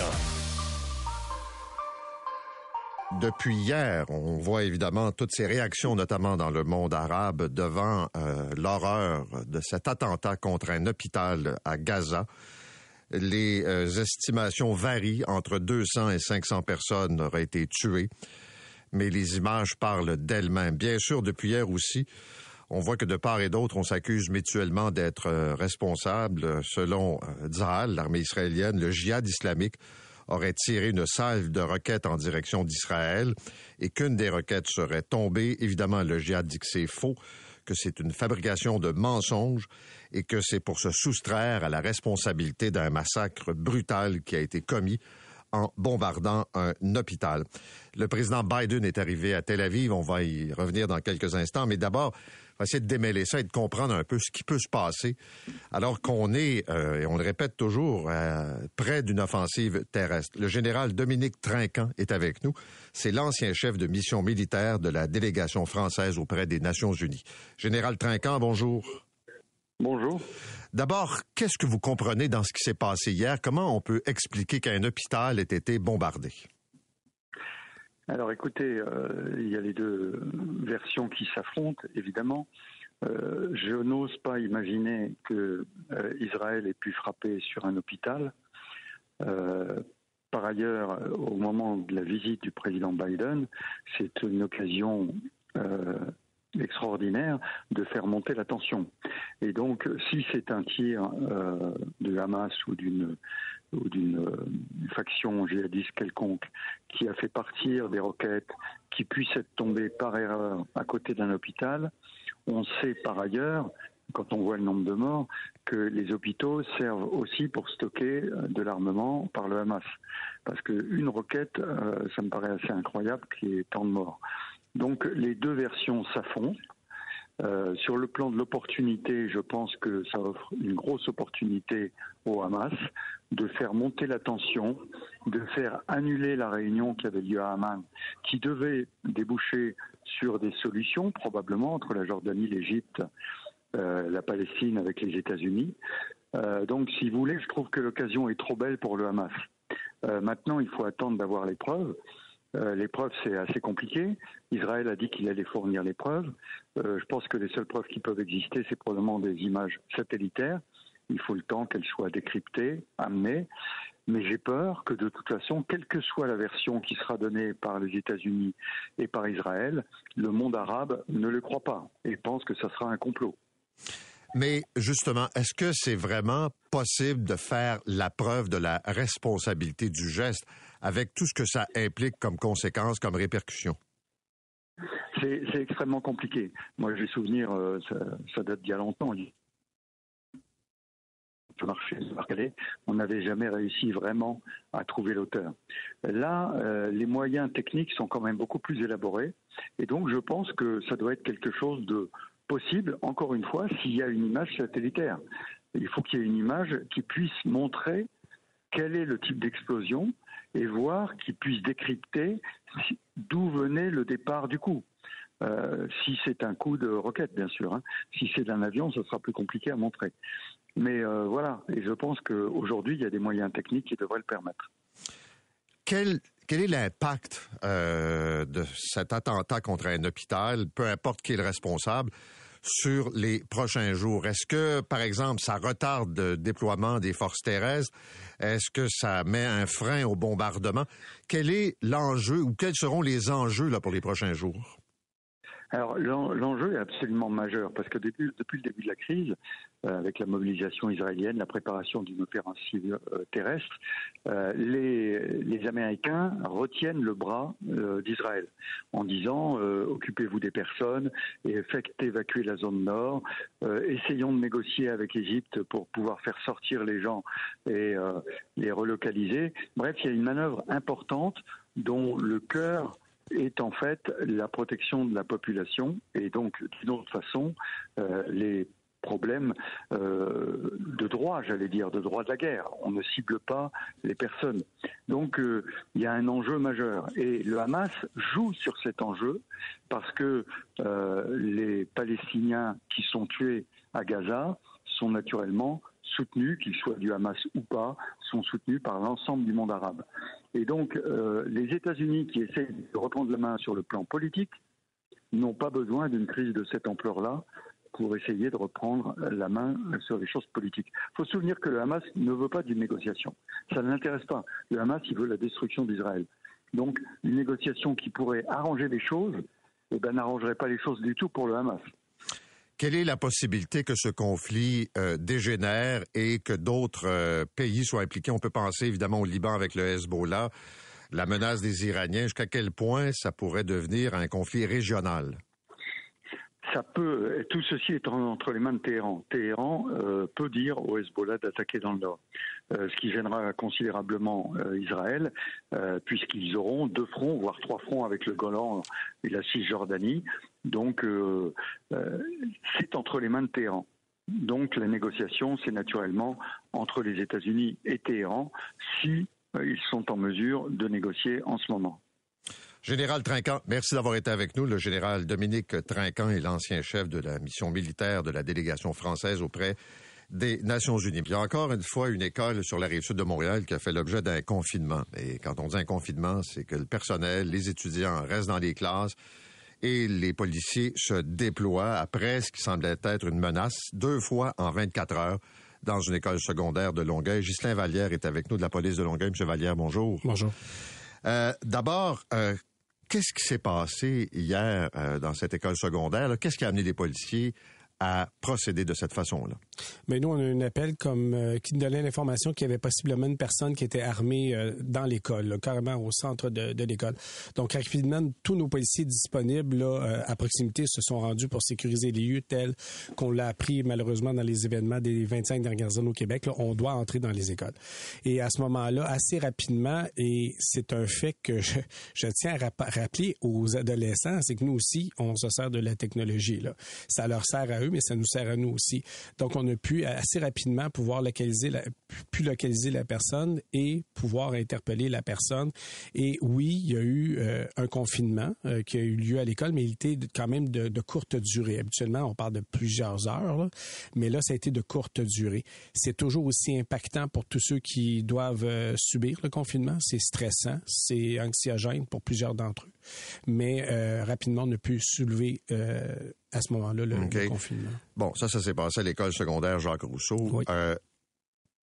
Depuis hier, on voit évidemment toutes ces réactions, notamment dans le monde arabe, devant euh, l'horreur de cet attentat contre un hôpital à Gaza. Les euh, estimations varient. Entre deux cents et cinq cents personnes auraient été tuées, mais les images parlent d'elles-mêmes. Bien sûr, depuis hier aussi, on voit que de part et d'autre, on s'accuse mutuellement d'être euh, responsables. Selon euh, Tzahal, l'armée israélienne, le djihad islamique aurait tiré une salve de roquettes en direction d'Israël et qu'une des roquettes serait tombée. Évidemment, le djihad dit que c'est faux, que c'est une fabrication de mensonges et que c'est pour se soustraire à la responsabilité d'un massacre brutal qui a été commis en bombardant un hôpital. Le président Biden est arrivé à Tel Aviv. On va y revenir dans quelques instants. Mais d'abord, on va essayer de démêler ça et de comprendre un peu ce qui peut se passer alors qu'on est, euh, et on le répète toujours, euh, près d'une offensive terrestre. Le général Dominique Trinquant est avec nous. C'est l'ancien chef de mission militaire de la délégation française auprès des Nations unies. Général Trinquant, bonjour. Bonjour. D'abord, qu'est-ce que vous comprenez dans ce qui s'est passé hier? Comment on peut expliquer qu'un hôpital ait été bombardé? Alors écoutez, euh, il y a les deux versions qui s'affrontent, évidemment. Euh, je n'ose pas imaginer que euh, Israël ait pu frapper sur un hôpital. Euh, par ailleurs, au moment de la visite du président Biden, c'est une occasion euh, extraordinaire de faire monter la tension. Et donc, si c'est un tir euh, de Hamas ou d'une ou d'une euh, faction djihadiste quelconque qui a fait partir des roquettes qui puissent être tombées par erreur à côté d'un hôpital, on sait par ailleurs, quand on voit le nombre de morts, que les hôpitaux servent aussi pour stocker de l'armement par le Hamas. Parce qu'une roquette, euh, ça me paraît assez incroyable qu'il y ait tant de morts. Donc les deux versions s'affrontent. Euh, sur le plan de l'opportunité, je pense que ça offre une grosse opportunité au Hamas de faire monter la tension, de faire annuler la réunion qui avait lieu à Amman, qui devait déboucher sur des solutions, probablement entre la Jordanie, l'Égypte, euh, la Palestine avec les États-Unis. Euh, donc, si vous voulez, je trouve que l'occasion est trop belle pour le Hamas. Euh, maintenant, il faut attendre d'avoir les preuves. Euh, les preuves, c'est assez compliqué. Israël a dit qu'il allait fournir les preuves. Euh, je pense que les seules preuves qui peuvent exister, c'est probablement des images satellitaires. Il faut le temps qu'elles soient décryptées, amenées. Mais j'ai peur que de toute façon, quelle que soit la version qui sera donnée par les États-Unis et par Israël, le monde arabe ne le croit pas et pense que ça sera un complot. Mais justement, est-ce que c'est vraiment possible de faire la preuve de la responsabilité du geste avec tout ce que ça implique comme conséquence, comme répercussion? C'est, c'est extrêmement compliqué. Moi, j'ai souvenir, euh, ça, ça date d'il y a longtemps. Marché, on n'avait jamais réussi vraiment à trouver l'auteur. Là, euh, les moyens techniques sont quand même beaucoup plus élaborés, et donc je pense que ça doit être quelque chose de possible, encore une fois, s'il y a une image satellitaire. Il faut qu'il y ait une image qui puisse montrer quel est le type d'explosion et voir, qui puisse décrypter d'où venait le départ du coup. Euh, si c'est un coup de roquette, bien sûr. Hein. Si c'est d'un avion, ce sera plus compliqué à montrer. Mais euh, voilà, et je pense qu'aujourd'hui, il y a des moyens techniques qui devraient le permettre. Quel, quel est l'impact euh, de cet attentat contre un hôpital, peu importe qui est le responsable, sur les prochains jours? Est-ce que, par exemple, ça retarde le déploiement des forces terrestres? Est-ce que ça met un frein au bombardement? Quel est l'enjeu ou quels seront les enjeux là, pour les prochains jours? Alors l'enjeu est absolument majeur parce que depuis, depuis le début de la crise, euh, avec la mobilisation israélienne, la préparation d'une offensive euh, terrestre, euh, les, les Américains retiennent le bras euh, d'Israël en disant euh, occupez-vous des personnes et faites évacuer la zone nord, euh, essayons de négocier avec l'Égypte pour pouvoir faire sortir les gens et euh, les relocaliser. Bref, il y a une manœuvre importante dont le cœur est en fait la protection de la population et donc d'une autre façon euh, les problèmes euh, de droit, j'allais dire, de droit de la guerre. On ne cible pas les personnes. Donc euh, il y a un enjeu majeur et le Hamas joue sur cet enjeu parce que euh, les Palestiniens qui sont tués à Gaza sont naturellement soutenus, qu'ils soient du Hamas ou pas, sont soutenus par l'ensemble du monde arabe. Et donc, euh, les États-Unis qui essaient de reprendre la main sur le plan politique n'ont pas besoin d'une crise de cette ampleur-là pour essayer de reprendre la main sur les choses politiques. Il faut se souvenir que le Hamas ne veut pas d'une négociation. Ça ne l'intéresse pas. Le Hamas, il veut la destruction d'Israël. Donc, une négociation qui pourrait arranger les choses, eh ben, n'arrangerait pas les choses du tout pour le Hamas. Quelle est la possibilité que ce conflit euh, dégénère et que d'autres euh, pays soient impliqués? On peut penser évidemment au Liban avec le Hezbollah, la menace des Iraniens. Jusqu'à quel point ça pourrait devenir un conflit régional? Ça peut, tout ceci est entre les mains de Téhéran. Téhéran euh, peut dire au Hezbollah d'attaquer dans le nord, euh, ce qui gênera considérablement euh, Israël, euh, puisqu'ils auront deux fronts, voire trois fronts avec le Golan et la Cisjordanie. Donc, euh, euh, c'est entre les mains de Téhéran. Donc, la négociation, c'est naturellement entre les États-Unis et Téhéran, si euh, ils sont en mesure de négocier en ce moment. Général Trinquant, merci d'avoir été avec nous. Le général Dominique Trinquant est l'ancien chef de la mission militaire de la délégation française auprès des Nations Unies. Il y a encore une fois une école sur la rive sud de Montréal qui a fait l'objet d'un confinement. Et quand on dit un confinement, c'est que le personnel, les étudiants restent dans les classes et les policiers se déploient après ce qui semblait être une menace deux fois en vingt-quatre heures dans une école secondaire de Longueuil. Ghislain Vallière est avec nous de la police de Longueuil. Monsieur Vallière, bonjour. Bonjour. Euh, d'abord, euh, qu'est-ce qui s'est passé hier euh, dans cette école secondaire? Là? Qu'est-ce qui a amené les policiers à procéder de cette façon-là? Mais nous, on a un appel comme euh, qui nous donnait l'information qu'il y avait possiblement une personne qui était armée euh, dans l'école, là, carrément au centre de, de l'école. Donc, rapidement, tous nos policiers disponibles là, euh, à proximité se sont rendus pour sécuriser les lieux tels qu'on l'a appris malheureusement dans les événements des vingt-cinq dernières années au Québec. Là, on doit entrer dans les écoles. Et à ce moment-là, assez rapidement, et c'est un fait que je, je tiens à rap- rappeler aux adolescents, c'est que nous aussi, on se sert de la technologie. Là. Ça leur sert à eux, mais ça nous sert à nous aussi. Donc, on a pu assez rapidement pouvoir localiser la, pu localiser la personne et pouvoir interpeller la personne. Et oui, il y a eu euh, un confinement euh, qui a eu lieu à l'école, mais il était quand même de, de courte durée. Habituellement, on parle de plusieurs heures, là, mais là, ça a été de courte durée. C'est toujours aussi impactant pour tous ceux qui doivent euh, subir le confinement. C'est stressant, c'est anxiogène pour plusieurs d'entre eux. Mais euh, rapidement, on a pu soulever euh, à ce moment-là le, okay. le confinement. Bon, ça, ça s'est passé à l'école secondaire Jacques Rousseau. Oui. Euh,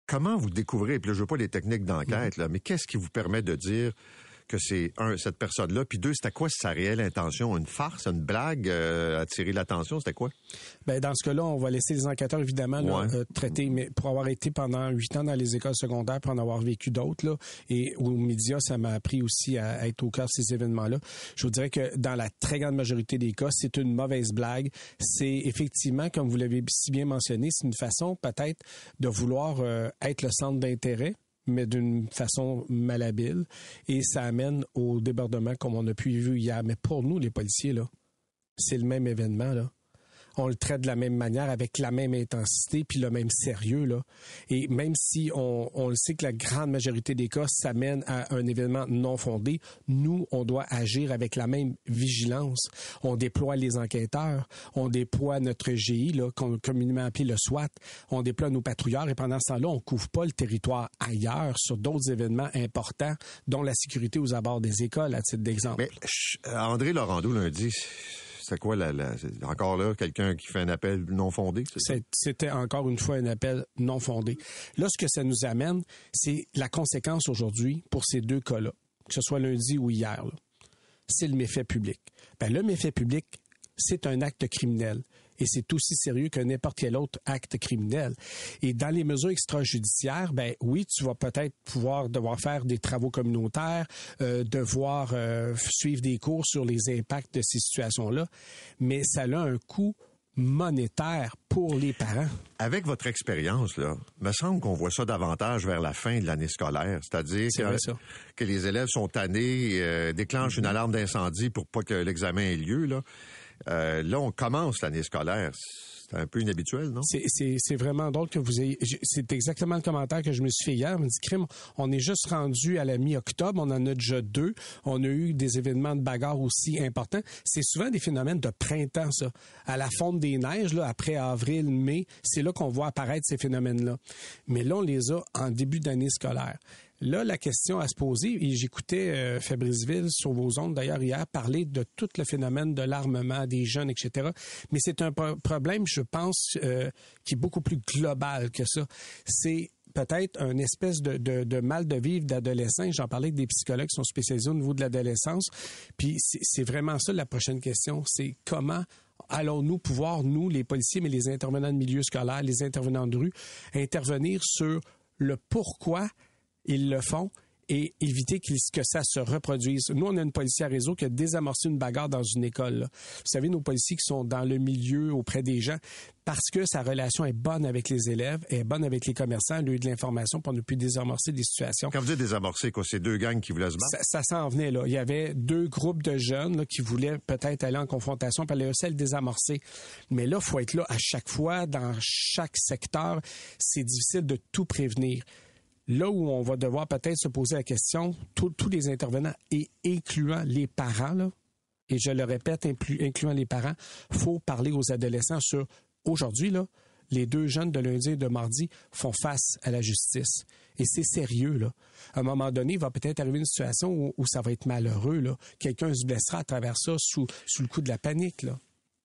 comment vous découvrez, puis là, je veux pas les techniques d'enquête, là, mais qu'est-ce qui vous permet de dire que c'est, un, cette personne-là, puis deux, c'était quoi sa réelle intention? Une farce, une blague, euh, attirer l'attention, c'était quoi? Ben dans ce cas-là, on va laisser les enquêteurs, évidemment, là, ouais. euh, traiter, mais pour avoir été pendant huit ans dans les écoles secondaires, pour en avoir vécu d'autres, là, et aux médias, ça m'a appris aussi à, à être au cœur de ces événements-là. Je vous dirais que dans la très grande majorité des cas, c'est une mauvaise blague. C'est effectivement, comme vous l'avez si bien mentionné, c'est une façon peut-être de vouloir euh, être le centre d'intérêt, mais d'une façon malhabile. Et ça amène au débordement comme on a pu y voir hier. Mais pour nous, les policiers, là, c'est le même événement, là. On le traite de la même manière, avec la même intensité, puis le même sérieux, là. Et même si on, on le sait que la grande majorité des cas s'amène à un événement non fondé, nous, on doit agir avec la même vigilance. On déploie les enquêteurs, on déploie notre G I, là, qu'on communément appelé le SWAT, on déploie nos patrouilleurs, et pendant ce temps-là, on couvre pas le territoire ailleurs sur d'autres événements importants, dont la sécurité aux abords des écoles, à titre d'exemple. Mais André Laurando lundi, c'est quoi, la, la, c'est encore là, quelqu'un qui fait un appel non fondé? C'est C'était encore une fois un appel non fondé. Là, ce que ça nous amène, c'est la conséquence aujourd'hui pour ces deux cas-là, que ce soit lundi ou hier. Là. C'est le méfait public. Ben, le méfait public, c'est un acte criminel. Et c'est aussi sérieux que n'importe quel autre acte criminel. Et dans les mesures extrajudiciaires, ben oui, tu vas peut-être pouvoir devoir faire des travaux communautaires, euh, devoir euh, suivre des cours sur les impacts de ces situations-là, mais ça a un coût monétaire pour les parents. Avec votre expérience, là, me semble qu'on voit ça davantage vers la fin de l'année scolaire, c'est-à-dire que, que les élèves sont tannés, euh, déclenchent mm-hmm. une alarme d'incendie pour pas que l'examen ait lieu, là. Euh, là, on commence l'année scolaire. C'est un peu inhabituel, non? C'est, c'est, c'est vraiment drôle que vous ayez... C'est exactement le commentaire que je me suis fait hier. On me dit, crime, on est juste rendu à la mi-octobre, on en a déjà deux. On a eu des événements de bagarre aussi importants. C'est souvent des phénomènes de printemps, ça. À la fonte des neiges, là, après avril, mai, c'est là qu'on voit apparaître ces phénomènes-là. Mais là, on les a en début d'année scolaire. Là, la question à se poser, et j'écoutais euh, Fabrice Ville sur vos ondes d'ailleurs hier parler de tout le phénomène de l'armement des jeunes, et cetera. Mais c'est un pro- problème, je pense, euh, qui est beaucoup plus global que ça. C'est peut-être une espèce de, de, de mal de vivre d'adolescents. J'en parlais avec des psychologues qui sont spécialisés au niveau de l'adolescence. Puis c'est, c'est vraiment ça la prochaine question. C'est comment allons-nous pouvoir, nous, les policiers, mais les intervenants de milieu scolaire, les intervenants de rue, intervenir sur le pourquoi ils le font et éviter que ça se reproduise. Nous, on a une policière à réseau qui a désamorcé une bagarre dans une école. Là. Vous savez, nos policiers qui sont dans le milieu auprès des gens, parce que sa relation est bonne avec les élèves, est bonne avec les commerçants, elle a eu de l'information pour ne plus désamorcer des situations. Quand vous dites désamorcer, quoi, c'est deux gangs qui voulaient se battre? Ça, ça s'en venait, là. Il y avait deux groupes de jeunes là, qui voulaient peut-être aller en confrontation, puis elle a réussi à le désamorcer. Mais là, il faut être là à chaque fois, dans chaque secteur. C'est difficile de tout prévenir. Là où on va devoir peut-être se poser la question, tous les intervenants, et incluant les parents, là, et je le répète, inclu, incluant les parents, il faut parler aux adolescents sur, aujourd'hui, là, les deux jeunes de lundi et de mardi font face à la justice. Et c'est sérieux, là. À un moment donné, il va peut-être arriver une situation où, où ça va être malheureux, là. Quelqu'un se blessera à travers ça sous, sous le coup de la panique, là.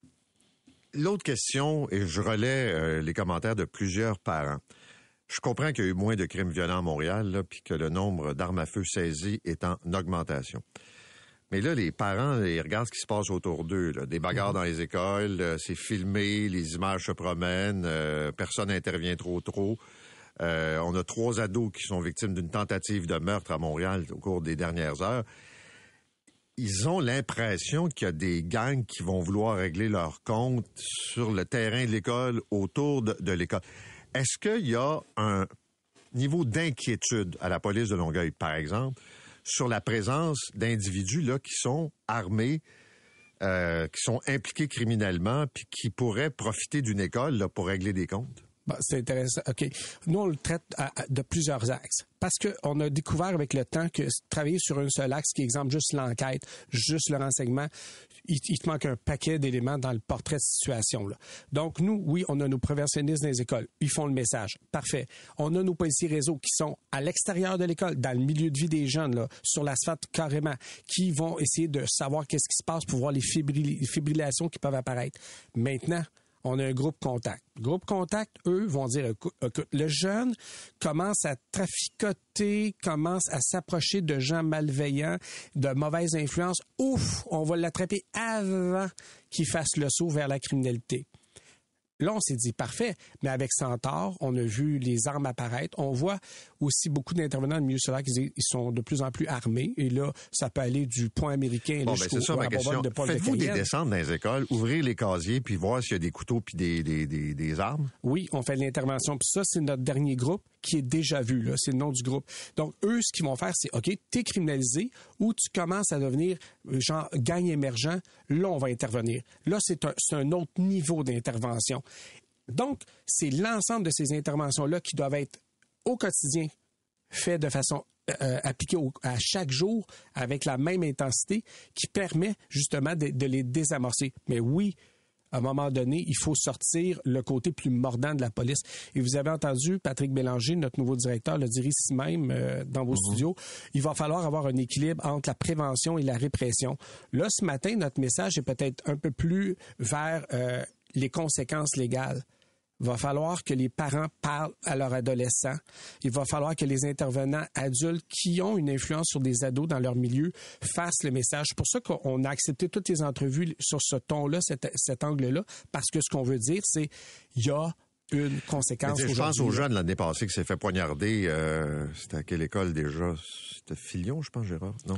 L'autre question, et je relais euh, les commentaires de plusieurs parents. Je comprends qu'il y a eu moins de crimes violents à Montréal, là, puis que le nombre d'armes à feu saisies est en augmentation. Mais là, les parents, ils regardent ce qui se passe autour d'eux. Là. Des bagarres dans les écoles, euh, c'est filmé, les images se promènent, euh, personne n'intervient trop trop. Euh, on a trois ados qui sont victimes d'une tentative de meurtre à Montréal au cours des dernières heures. Ils ont l'impression qu'il y a des gangs qui vont vouloir régler leur compte sur le terrain de l'école, autour de, de l'école. Est-ce qu'il y a un niveau d'inquiétude à la police de Longueuil, par exemple, sur la présence d'individus là qui sont armés, euh, qui sont impliqués criminellement, puis qui pourraient profiter d'une école là, pour régler des comptes? Bon, c'est intéressant. OK. Nous, on le traite à, à, de plusieurs axes. Parce qu'on a découvert avec le temps que travailler sur un seul axe, qui est exemple juste l'enquête, juste le renseignement, il, il te manque un paquet d'éléments dans le portrait de situation. Là. Donc, nous, oui, on a nos préventionnistes dans les écoles. Ils font le message. Parfait. On a nos policiers réseau qui sont à l'extérieur de l'école, dans le milieu de vie des jeunes, là, sur l'asphalte carrément, qui vont essayer de savoir qu'est-ce qui se passe pour voir les, fibril- les fibrillations qui peuvent apparaître. Maintenant, on a un groupe contact. Groupe contact, eux, vont dire, écoute, le jeune commence à traficoter, commence à s'approcher de gens malveillants, de mauvaises influences. Ouf, on va l'attraper avant qu'il fasse le saut vers la criminalité. Là, on s'est dit, parfait, mais avec Centaure, on a vu les armes apparaître. On voit aussi beaucoup d'intervenants de milieu scolaire qui disent, ils sont de plus en plus armés. Et là, ça peut aller du point américain bon, jusqu'au ben c'est ça, ma question. de Paul Faites-vous de des descentes dans les écoles, ouvrir les casiers, puis voir s'il y a des couteaux puis des, des, des, des armes? Oui, on fait de l'intervention. Puis ça, c'est notre dernier groupe qui est déjà vu, là. C'est le nom du groupe. Donc, eux, ce qu'ils vont faire, c'est, OK, t'es criminalisé ou tu commences à devenir, genre, gang émergent. Là, on va intervenir. Là, c'est un, c'est un autre niveau d'intervention. Donc, c'est l'ensemble de ces interventions-là qui doivent être au quotidien faites de façon euh, appliquée au, à chaque jour avec la même intensité qui permet justement de, de les désamorcer. Mais oui, à un moment donné, il faut sortir le côté plus mordant de la police. Et vous avez entendu Patrick Bélanger, notre nouveau directeur, le dire ici même euh, dans vos mm-hmm. studios. Il va falloir avoir un équilibre entre la prévention et la répression. Là, ce matin, notre message est peut-être un peu plus vers euh, les conséquences légales. Il va falloir que les parents parlent à leurs adolescents. Il va falloir que les intervenants adultes qui ont une influence sur des ados dans leur milieu fassent le message. C'est pour ça qu'on a accepté toutes les entrevues sur ce ton-là, cet, cet angle-là, parce que ce qu'on veut dire, c'est il y a une conséquence. Je pense aux jeunes l'année passée qui s'est fait poignarder. Euh, c'était à quelle école déjà? C'était Filion, je pense, Gérard? Non?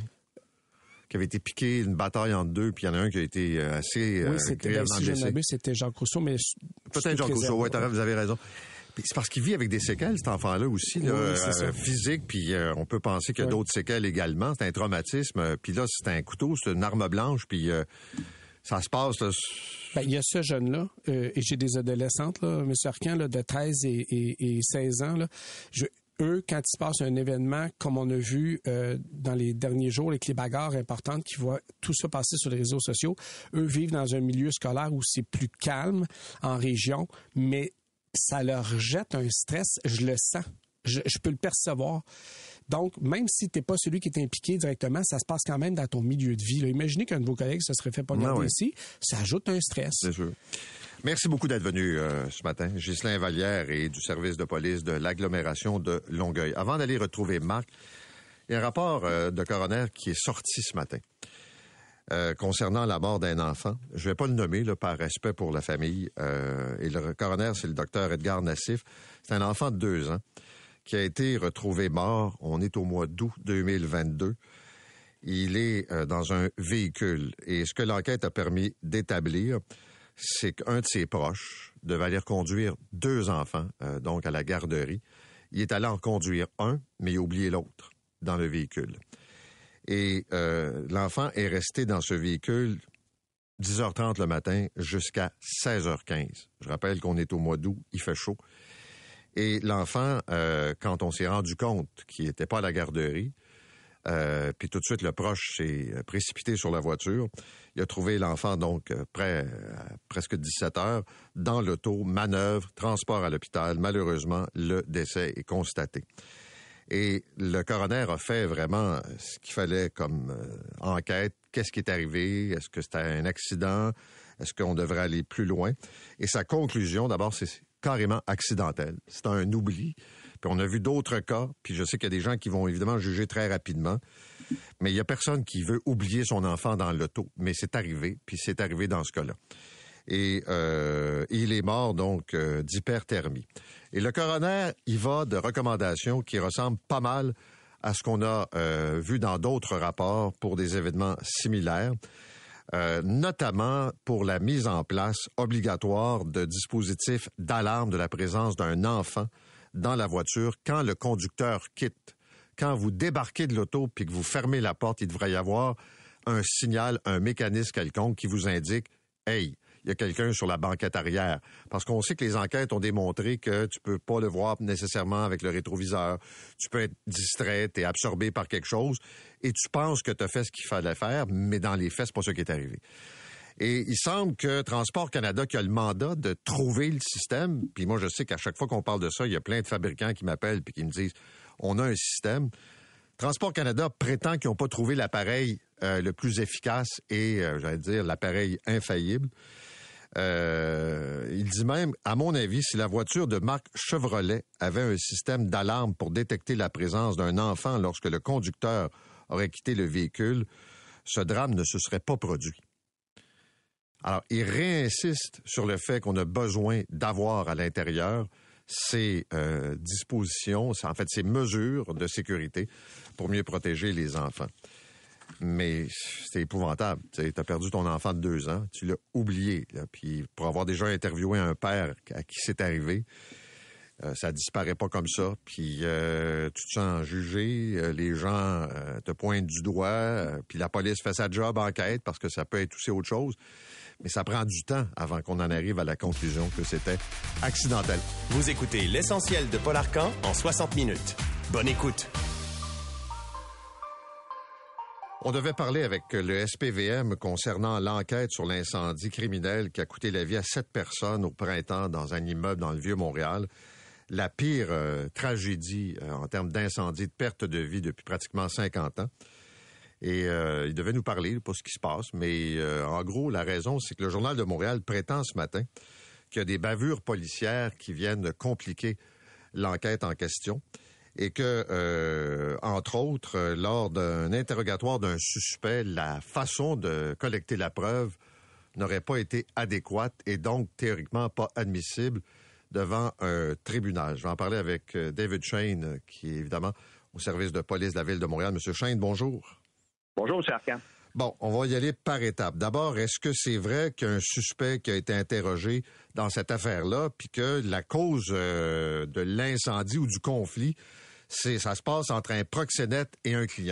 Qui avait été piqué, une bataille entre deux, puis il y en a un qui a été assez oui, c'était, euh, si je ne m'abuse, c'était Jacques Rousseau, mais... Peut-être Jacques Rousseau, oui, vous avez raison. Puis c'est parce qu'il vit avec des séquelles, cet enfant-là aussi, là, oui, c'est euh, physique, puis euh, on peut penser qu'il y a oui. d'autres séquelles également. C'est un traumatisme, puis là, c'est un couteau, c'est une arme blanche, puis euh, ça se passe... Là, ben, il y a ce jeune-là, euh, et j'ai des adolescentes, là, M. Arcan, là, de treize et, et, et seize ans, là, je... Eux, quand il se passe un événement, comme on a vu euh, dans les derniers jours, avec les bagarres importantes qui voient tout ça passer sur les réseaux sociaux, eux vivent dans un milieu scolaire où c'est plus calme en région, mais ça leur jette un stress, je le sens, je, je peux le percevoir. Donc, même si tu n'es pas celui qui est impliqué directement, ça se passe quand même dans ton milieu de vie. Là. Imaginez qu'un de vos collègues se serait fait poignarder oui. ici, ça ajoute un stress. C'est sûr. Merci beaucoup d'être venu euh, ce matin. Ghislain Vallière et du service de police de l'agglomération de Longueuil. Avant d'aller retrouver Marc, il y a un rapport euh, de coroner qui est sorti ce matin euh, concernant la mort d'un enfant. Je ne vais pas le nommer là, par respect pour la famille. Euh, et le coroner, c'est le docteur Edgar Nassif. C'est un enfant de deux ans qui a été retrouvé mort. On est au mois d'août deux mille vingt-deux. Il est euh, dans un véhicule. Et ce que l'enquête a permis d'établir, c'est qu'un de ses proches devait aller conduire deux enfants, euh, donc à la garderie. Il est allé en conduire un, mais il a oublié l'autre dans le véhicule. Et euh, l'enfant est resté dans ce véhicule dix heures trente le matin jusqu'à seize heures quinze. Je rappelle qu'on est au mois d'août, il fait chaud. Et l'enfant, euh, quand on s'est rendu compte qu'il n'était pas à la garderie, Euh, puis tout de suite, le proche s'est précipité sur la voiture. Il a trouvé l'enfant, donc, près à presque dix-sept heures, dans l'auto, manœuvre, transport à l'hôpital. Malheureusement, le décès est constaté. Et le coroner a fait vraiment ce qu'il fallait comme euh, enquête. Qu'est-ce qui est arrivé? Est-ce que c'était un accident? Est-ce qu'on devrait aller plus loin? Et sa conclusion, d'abord, c'est carrément accidentel. C'est un oubli. Puis on a vu d'autres cas, puis je sais qu'il y a des gens qui vont évidemment juger très rapidement, mais il n'y a personne qui veut oublier son enfant dans l'auto. Mais c'est arrivé, puis c'est arrivé dans ce cas-là. Et euh, il est mort, donc, euh, d'hyperthermie. Et le coroner, il va de recommandations qui ressemblent pas mal à ce qu'on a euh, vu dans d'autres rapports pour des événements similaires, euh, notamment pour la mise en place obligatoire de dispositifs d'alarme de la présence d'un enfant dans la voiture quand le conducteur quitte. Quand vous débarquez de l'auto puis que vous fermez la porte, il devrait y avoir un signal, un mécanisme quelconque qui vous indique « Hey, il y a quelqu'un sur la banquette arrière ». Parce qu'on sait que les enquêtes ont démontré que tu peux pas le voir nécessairement avec le rétroviseur. Tu peux être distrait, t'es absorbé par quelque chose et tu penses que tu as fait ce qu'il fallait faire, mais dans les faits, c'est pas ça qui est arrivé. Et il semble que Transport Canada, qui a le mandat de trouver le système, puis moi je sais qu'à chaque fois qu'on parle de ça, il y a plein de fabricants qui m'appellent puis qui me disent « On a un système ». Transport Canada prétend qu'ils n'ont pas trouvé l'appareil euh, le plus efficace et, euh, j'allais dire, l'appareil infaillible. Euh, il dit même, à mon avis, si la voiture de marque Chevrolet avait un système d'alarme pour détecter la présence d'un enfant lorsque le conducteur aurait quitté le véhicule, ce drame ne se serait pas produit. Alors, il réinsiste sur le fait qu'on a besoin d'avoir à l'intérieur ces euh, dispositions, en fait, ces mesures de sécurité pour mieux protéger les enfants. Mais c'est épouvantable. Tu as perdu ton enfant de deux ans, tu l'as oublié. Là. Puis pour avoir déjà interviewé un père à qui c'est arrivé, euh, ça disparaît pas comme ça. Puis euh, tu te sens jugé, euh, les gens euh, te pointent du doigt, euh, puis la police fait sa job enquête parce que ça peut être aussi autre chose. Mais ça prend du temps avant qu'on en arrive à la conclusion que c'était accidentel. Vous écoutez l'essentiel de Paul Arcand en soixante minutes. Bonne écoute. On devait parler avec le S P V M concernant l'enquête sur l'incendie criminel qui a coûté la vie à sept personnes au printemps dans un immeuble dans le Vieux-Montréal. La pire euh, tragédie euh, en termes d'incendie, de perte de vie depuis pratiquement cinquante ans. Et euh, il devait nous parler, pas ce qui se passe, mais euh, en gros, la raison, c'est que le Journal de Montréal prétend ce matin qu'il y a des bavures policières qui viennent compliquer l'enquête en question. Et que, euh, entre autres, euh, lors d'un interrogatoire d'un suspect, la façon de collecter la preuve n'aurait pas été adéquate et donc théoriquement pas admissible devant un tribunal. Je vais en parler avec euh, David Shane, qui est évidemment au service de police de la Ville de Montréal. Monsieur Shane, bonjour. Bonjour, M. Arcand. Bon, on va y aller par étapes. D'abord, est-ce que c'est vrai qu'il y a un suspect qui a été interrogé dans cette affaire-là, puis que la cause euh, de l'incendie ou du conflit, c'est ça se passe entre un proxénète et un client?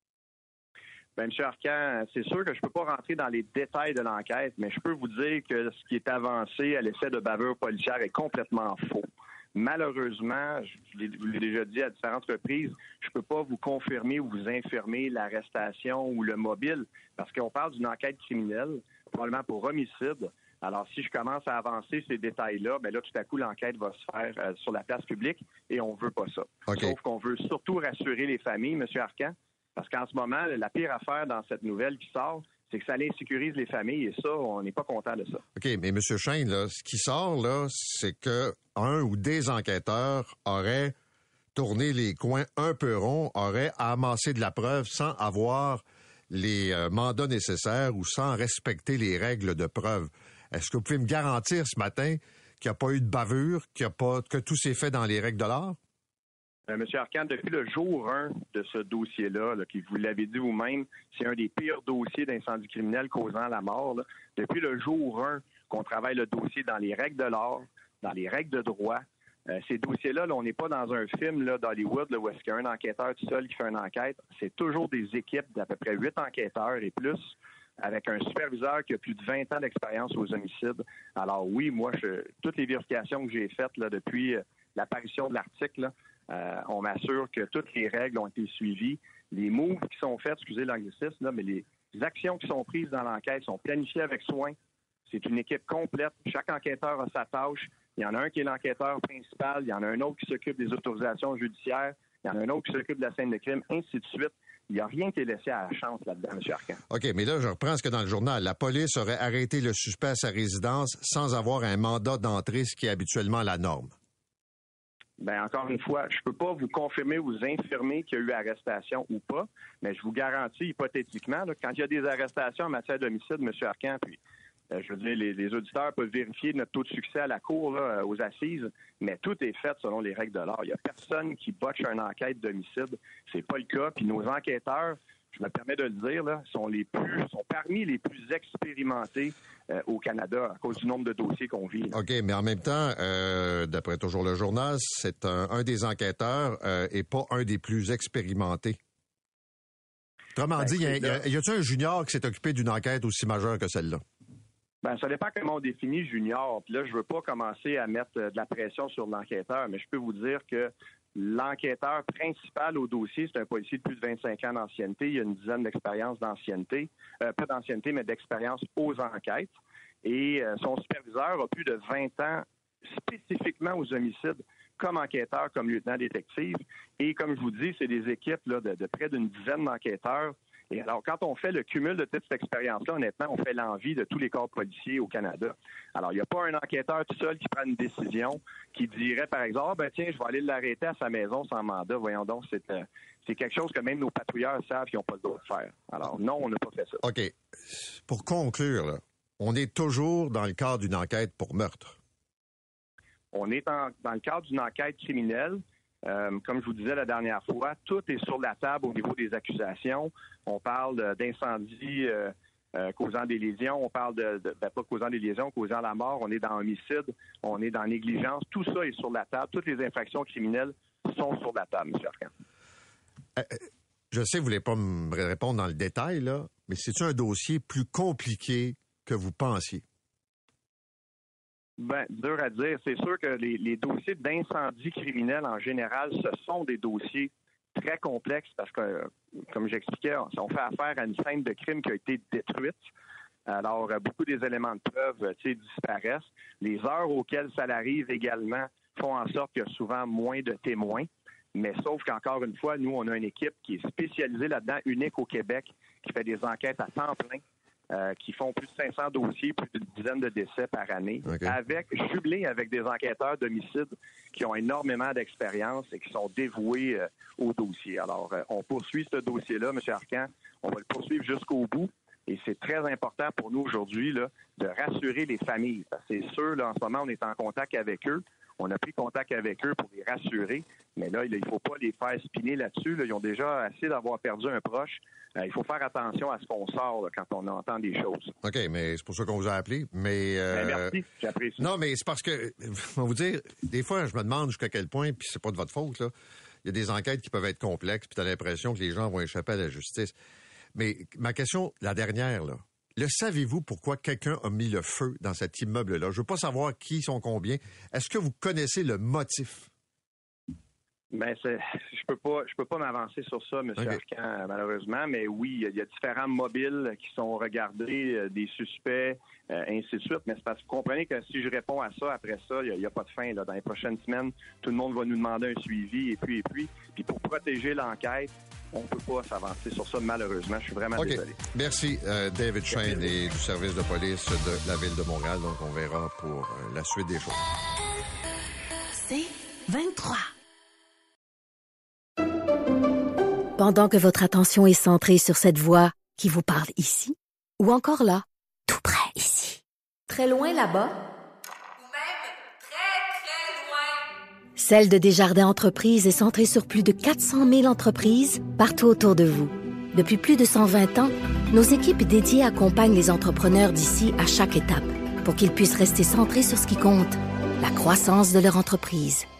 Bien, M. Arcand, c'est sûr que je ne peux pas rentrer dans les détails de l'enquête, mais je peux vous dire que ce qui est avancé à l'effet de bavure policière est complètement faux. Malheureusement, je vous l'ai déjà dit à différentes reprises, je ne peux pas vous confirmer ou vous infirmer l'arrestation ou le mobile, parce qu'on parle d'une enquête criminelle, probablement pour homicide. Alors, si je commence à avancer ces détails-là, bien là, tout à coup, l'enquête va se faire euh, sur la place publique et on ne veut pas ça. Okay. Sauf qu'on veut surtout rassurer les familles, M. Arcand, parce qu'en ce moment, la pire affaire dans cette nouvelle qui sort, c'est que ça insécurise les familles et ça, on n'est pas content de ça. OK, mais M. Shane, là, ce qui sort, là, c'est que un ou des enquêteurs auraient tourné les coins un peu ronds, auraient amassé de la preuve sans avoir les euh, mandats nécessaires ou sans respecter les règles de preuve. Est-ce que vous pouvez me garantir ce matin qu'il n'y a pas eu de bavure, qu'il y a pas, que tout s'est fait dans les règles de l'art? Euh, M. Arcand, depuis le jour un de ce dossier-là, là, qui vous l'avez dit vous-même, c'est un des pires dossiers d'incendie criminel causant la mort. Là. Depuis le jour un qu'on travaille le dossier dans les règles de l'art, dans les règles de droit, euh, ces dossiers-là, là, on n'est pas dans un film là, d'Hollywood là, où est-ce qu'il y a un enquêteur tout seul qui fait une enquête. C'est toujours des équipes d'à peu près huit enquêteurs et plus, avec un superviseur qui a plus de vingt ans d'expérience aux homicides. Alors oui, moi, je, toutes les vérifications que j'ai faites là, depuis euh, l'apparition de l'article, là, euh, on m'assure que toutes les règles ont été suivies. Les moves qui sont faits, excusez l'anglicisme, là, mais les actions qui sont prises dans l'enquête sont planifiées avec soin. C'est une équipe complète. Chaque enquêteur a sa tâche. Il y en a un qui est l'enquêteur principal. Il y en a un autre qui s'occupe des autorisations judiciaires. Il y en a un autre qui s'occupe de la scène de crime, ainsi de suite. Il n'y a rien qui est laissé à la chance là-dedans, M. Arcand. OK, mais là, je reprends ce que dans le journal. La police aurait arrêté le suspect à sa résidence sans avoir un mandat d'entrée, ce qui est habituellement la norme. Bien, encore une fois, je ne peux pas vous confirmer ou vous infirmer qu'il y a eu arrestation ou pas, mais je vous garantis hypothétiquement, là, quand il y a des arrestations en matière d'homicide, M. Arcand, puis euh, je veux dire, les, les auditeurs peuvent vérifier notre taux de succès à la cour, là, aux assises, mais tout est fait selon les règles de l'art. Il n'y a personne qui botche une enquête d'homicide. C'est pas le cas. Puis nos enquêteurs, je me permets de le dire, là, sont les plus, sont parmi les plus expérimentés euh, au Canada à cause du nombre de dossiers qu'on vit. Là. OK, mais en même temps, euh, d'après toujours le journal, c'est un, un des enquêteurs euh, et pas un des plus expérimentés. Autrement ben, dit, y, a, y a-t-il un junior qui s'est occupé d'une enquête aussi majeure que celle-là? Ben, ça dépend comment on définit junior. Puis là, je veux pas commencer à mettre de la pression sur l'enquêteur, mais je peux vous dire que l'enquêteur principal au dossier, c'est un policier de plus de vingt-cinq ans d'ancienneté. Il y a une dizaine d'expériences d'ancienneté, euh, pas d'ancienneté, mais d'expérience aux enquêtes. Et euh, son superviseur a plus de vingt ans spécifiquement aux homicides comme enquêteur, comme lieutenant détective. Et comme je vous dis, c'est des équipes là, de, de près d'une dizaine d'enquêteurs Et alors, quand on fait le cumul de toute cette expérience-là, honnêtement, on fait l'envie de tous les corps policiers au Canada. Alors, il n'y a pas un enquêteur tout seul qui prend une décision, qui dirait, par exemple, ah, ben tiens, je vais aller l'arrêter à sa maison sans mandat. Voyons donc, c'est, euh, c'est quelque chose que même nos patrouilleurs savent qu'ils n'ont pas le droit de faire. Alors, non, on n'a pas fait ça. OK. Pour conclure, là, on est toujours dans le cadre d'une enquête pour meurtre. On est en, dans le cadre d'une enquête criminelle. Euh, comme je vous disais la dernière fois, tout est sur la table au niveau des accusations. On parle d'incendie euh, euh, causant des lésions, on parle de, de ben, pas causant des lésions, causant la mort, on est dans homicide, on est dans négligence. Tout ça est sur la table. Toutes les infractions criminelles sont sur la table, M. Arcan. Euh, je sais que vous ne voulez pas me répondre dans le détail, là, mais c'est-tu un dossier plus compliqué que vous pensiez? Ben, dur à dire. C'est sûr que les, les dossiers d'incendie criminel, en général, ce sont des dossiers très complexes parce que, comme j'expliquais, on fait affaire à une scène de crime qui a été détruite. Alors, beaucoup des éléments de preuve, tu sais, disparaissent. Les heures auxquelles ça arrive également font en sorte qu'il y a souvent moins de témoins. Mais sauf qu'encore une fois, nous, on a une équipe qui est spécialisée là-dedans, unique au Québec, qui fait des enquêtes à temps plein. Euh, qui font plus de cinq cents dossiers, plus d'une dizaine de décès par année, okay. avec jumelés avec des enquêteurs d'homicide qui ont énormément d'expérience et qui sont dévoués euh, au dossier. Alors, euh, on poursuit ce dossier-là, M. Arcan. On va le poursuivre jusqu'au bout. Et c'est très important pour nous aujourd'hui là, de rassurer les familles. Parce que c'est sûr, là, en ce moment, on est en contact avec eux. On a pris contact avec eux pour les rassurer. Mais là, il ne faut pas les faire spinner là-dessus. Là. Ils ont déjà assez d'avoir perdu un proche. Euh, il faut faire attention à ce qu'on sort là, quand on entend des choses. OK, mais c'est pour ça qu'on vous a appelé. Mais euh... ben, merci, j'apprécie. Non, mais c'est parce que, je vais vous dire, des fois, je me demande jusqu'à quel point, puis c'est pas de votre faute, là, il y a des enquêtes qui peuvent être complexes, puis tu as l'impression que les gens vont échapper à la justice. Mais ma question, la dernière, là, le savez-vous pourquoi quelqu'un a mis le feu dans cet immeuble-là? Je veux pas savoir qui sont combien. Est-ce que vous connaissez le motif? Ben, c'est, je peux pas, je peux pas m'avancer sur ça, M. Okay. Arcan, malheureusement, mais oui, il y a différents mobiles qui sont regardés, euh, des suspects, euh, ainsi de suite. Mais c'est parce que vous comprenez que si je réponds à ça, après ça, il n'y a, a pas de fin. Là. Dans les prochaines semaines, tout le monde va nous demander un suivi, et puis, et puis. Puis pour protéger l'enquête, on ne peut pas s'avancer sur ça, malheureusement. Je suis vraiment okay. désolé. Merci, euh, David Shane et du service de police de la Ville de Montréal. Donc, on verra pour euh, la suite des choses. C'est vingt-trois. Pendant que votre attention est centrée sur cette voix qui vous parle ici, ou encore là, tout près ici, très loin là-bas, ou même très, très loin, Celle de Desjardins Entreprises est centrée sur plus de quatre cent mille entreprises partout autour de vous. Depuis plus de cent vingt ans, nos équipes dédiées accompagnent les entrepreneurs d'ici à chaque étape pour qu'ils puissent rester centrés sur ce qui compte, la croissance de leur entreprise.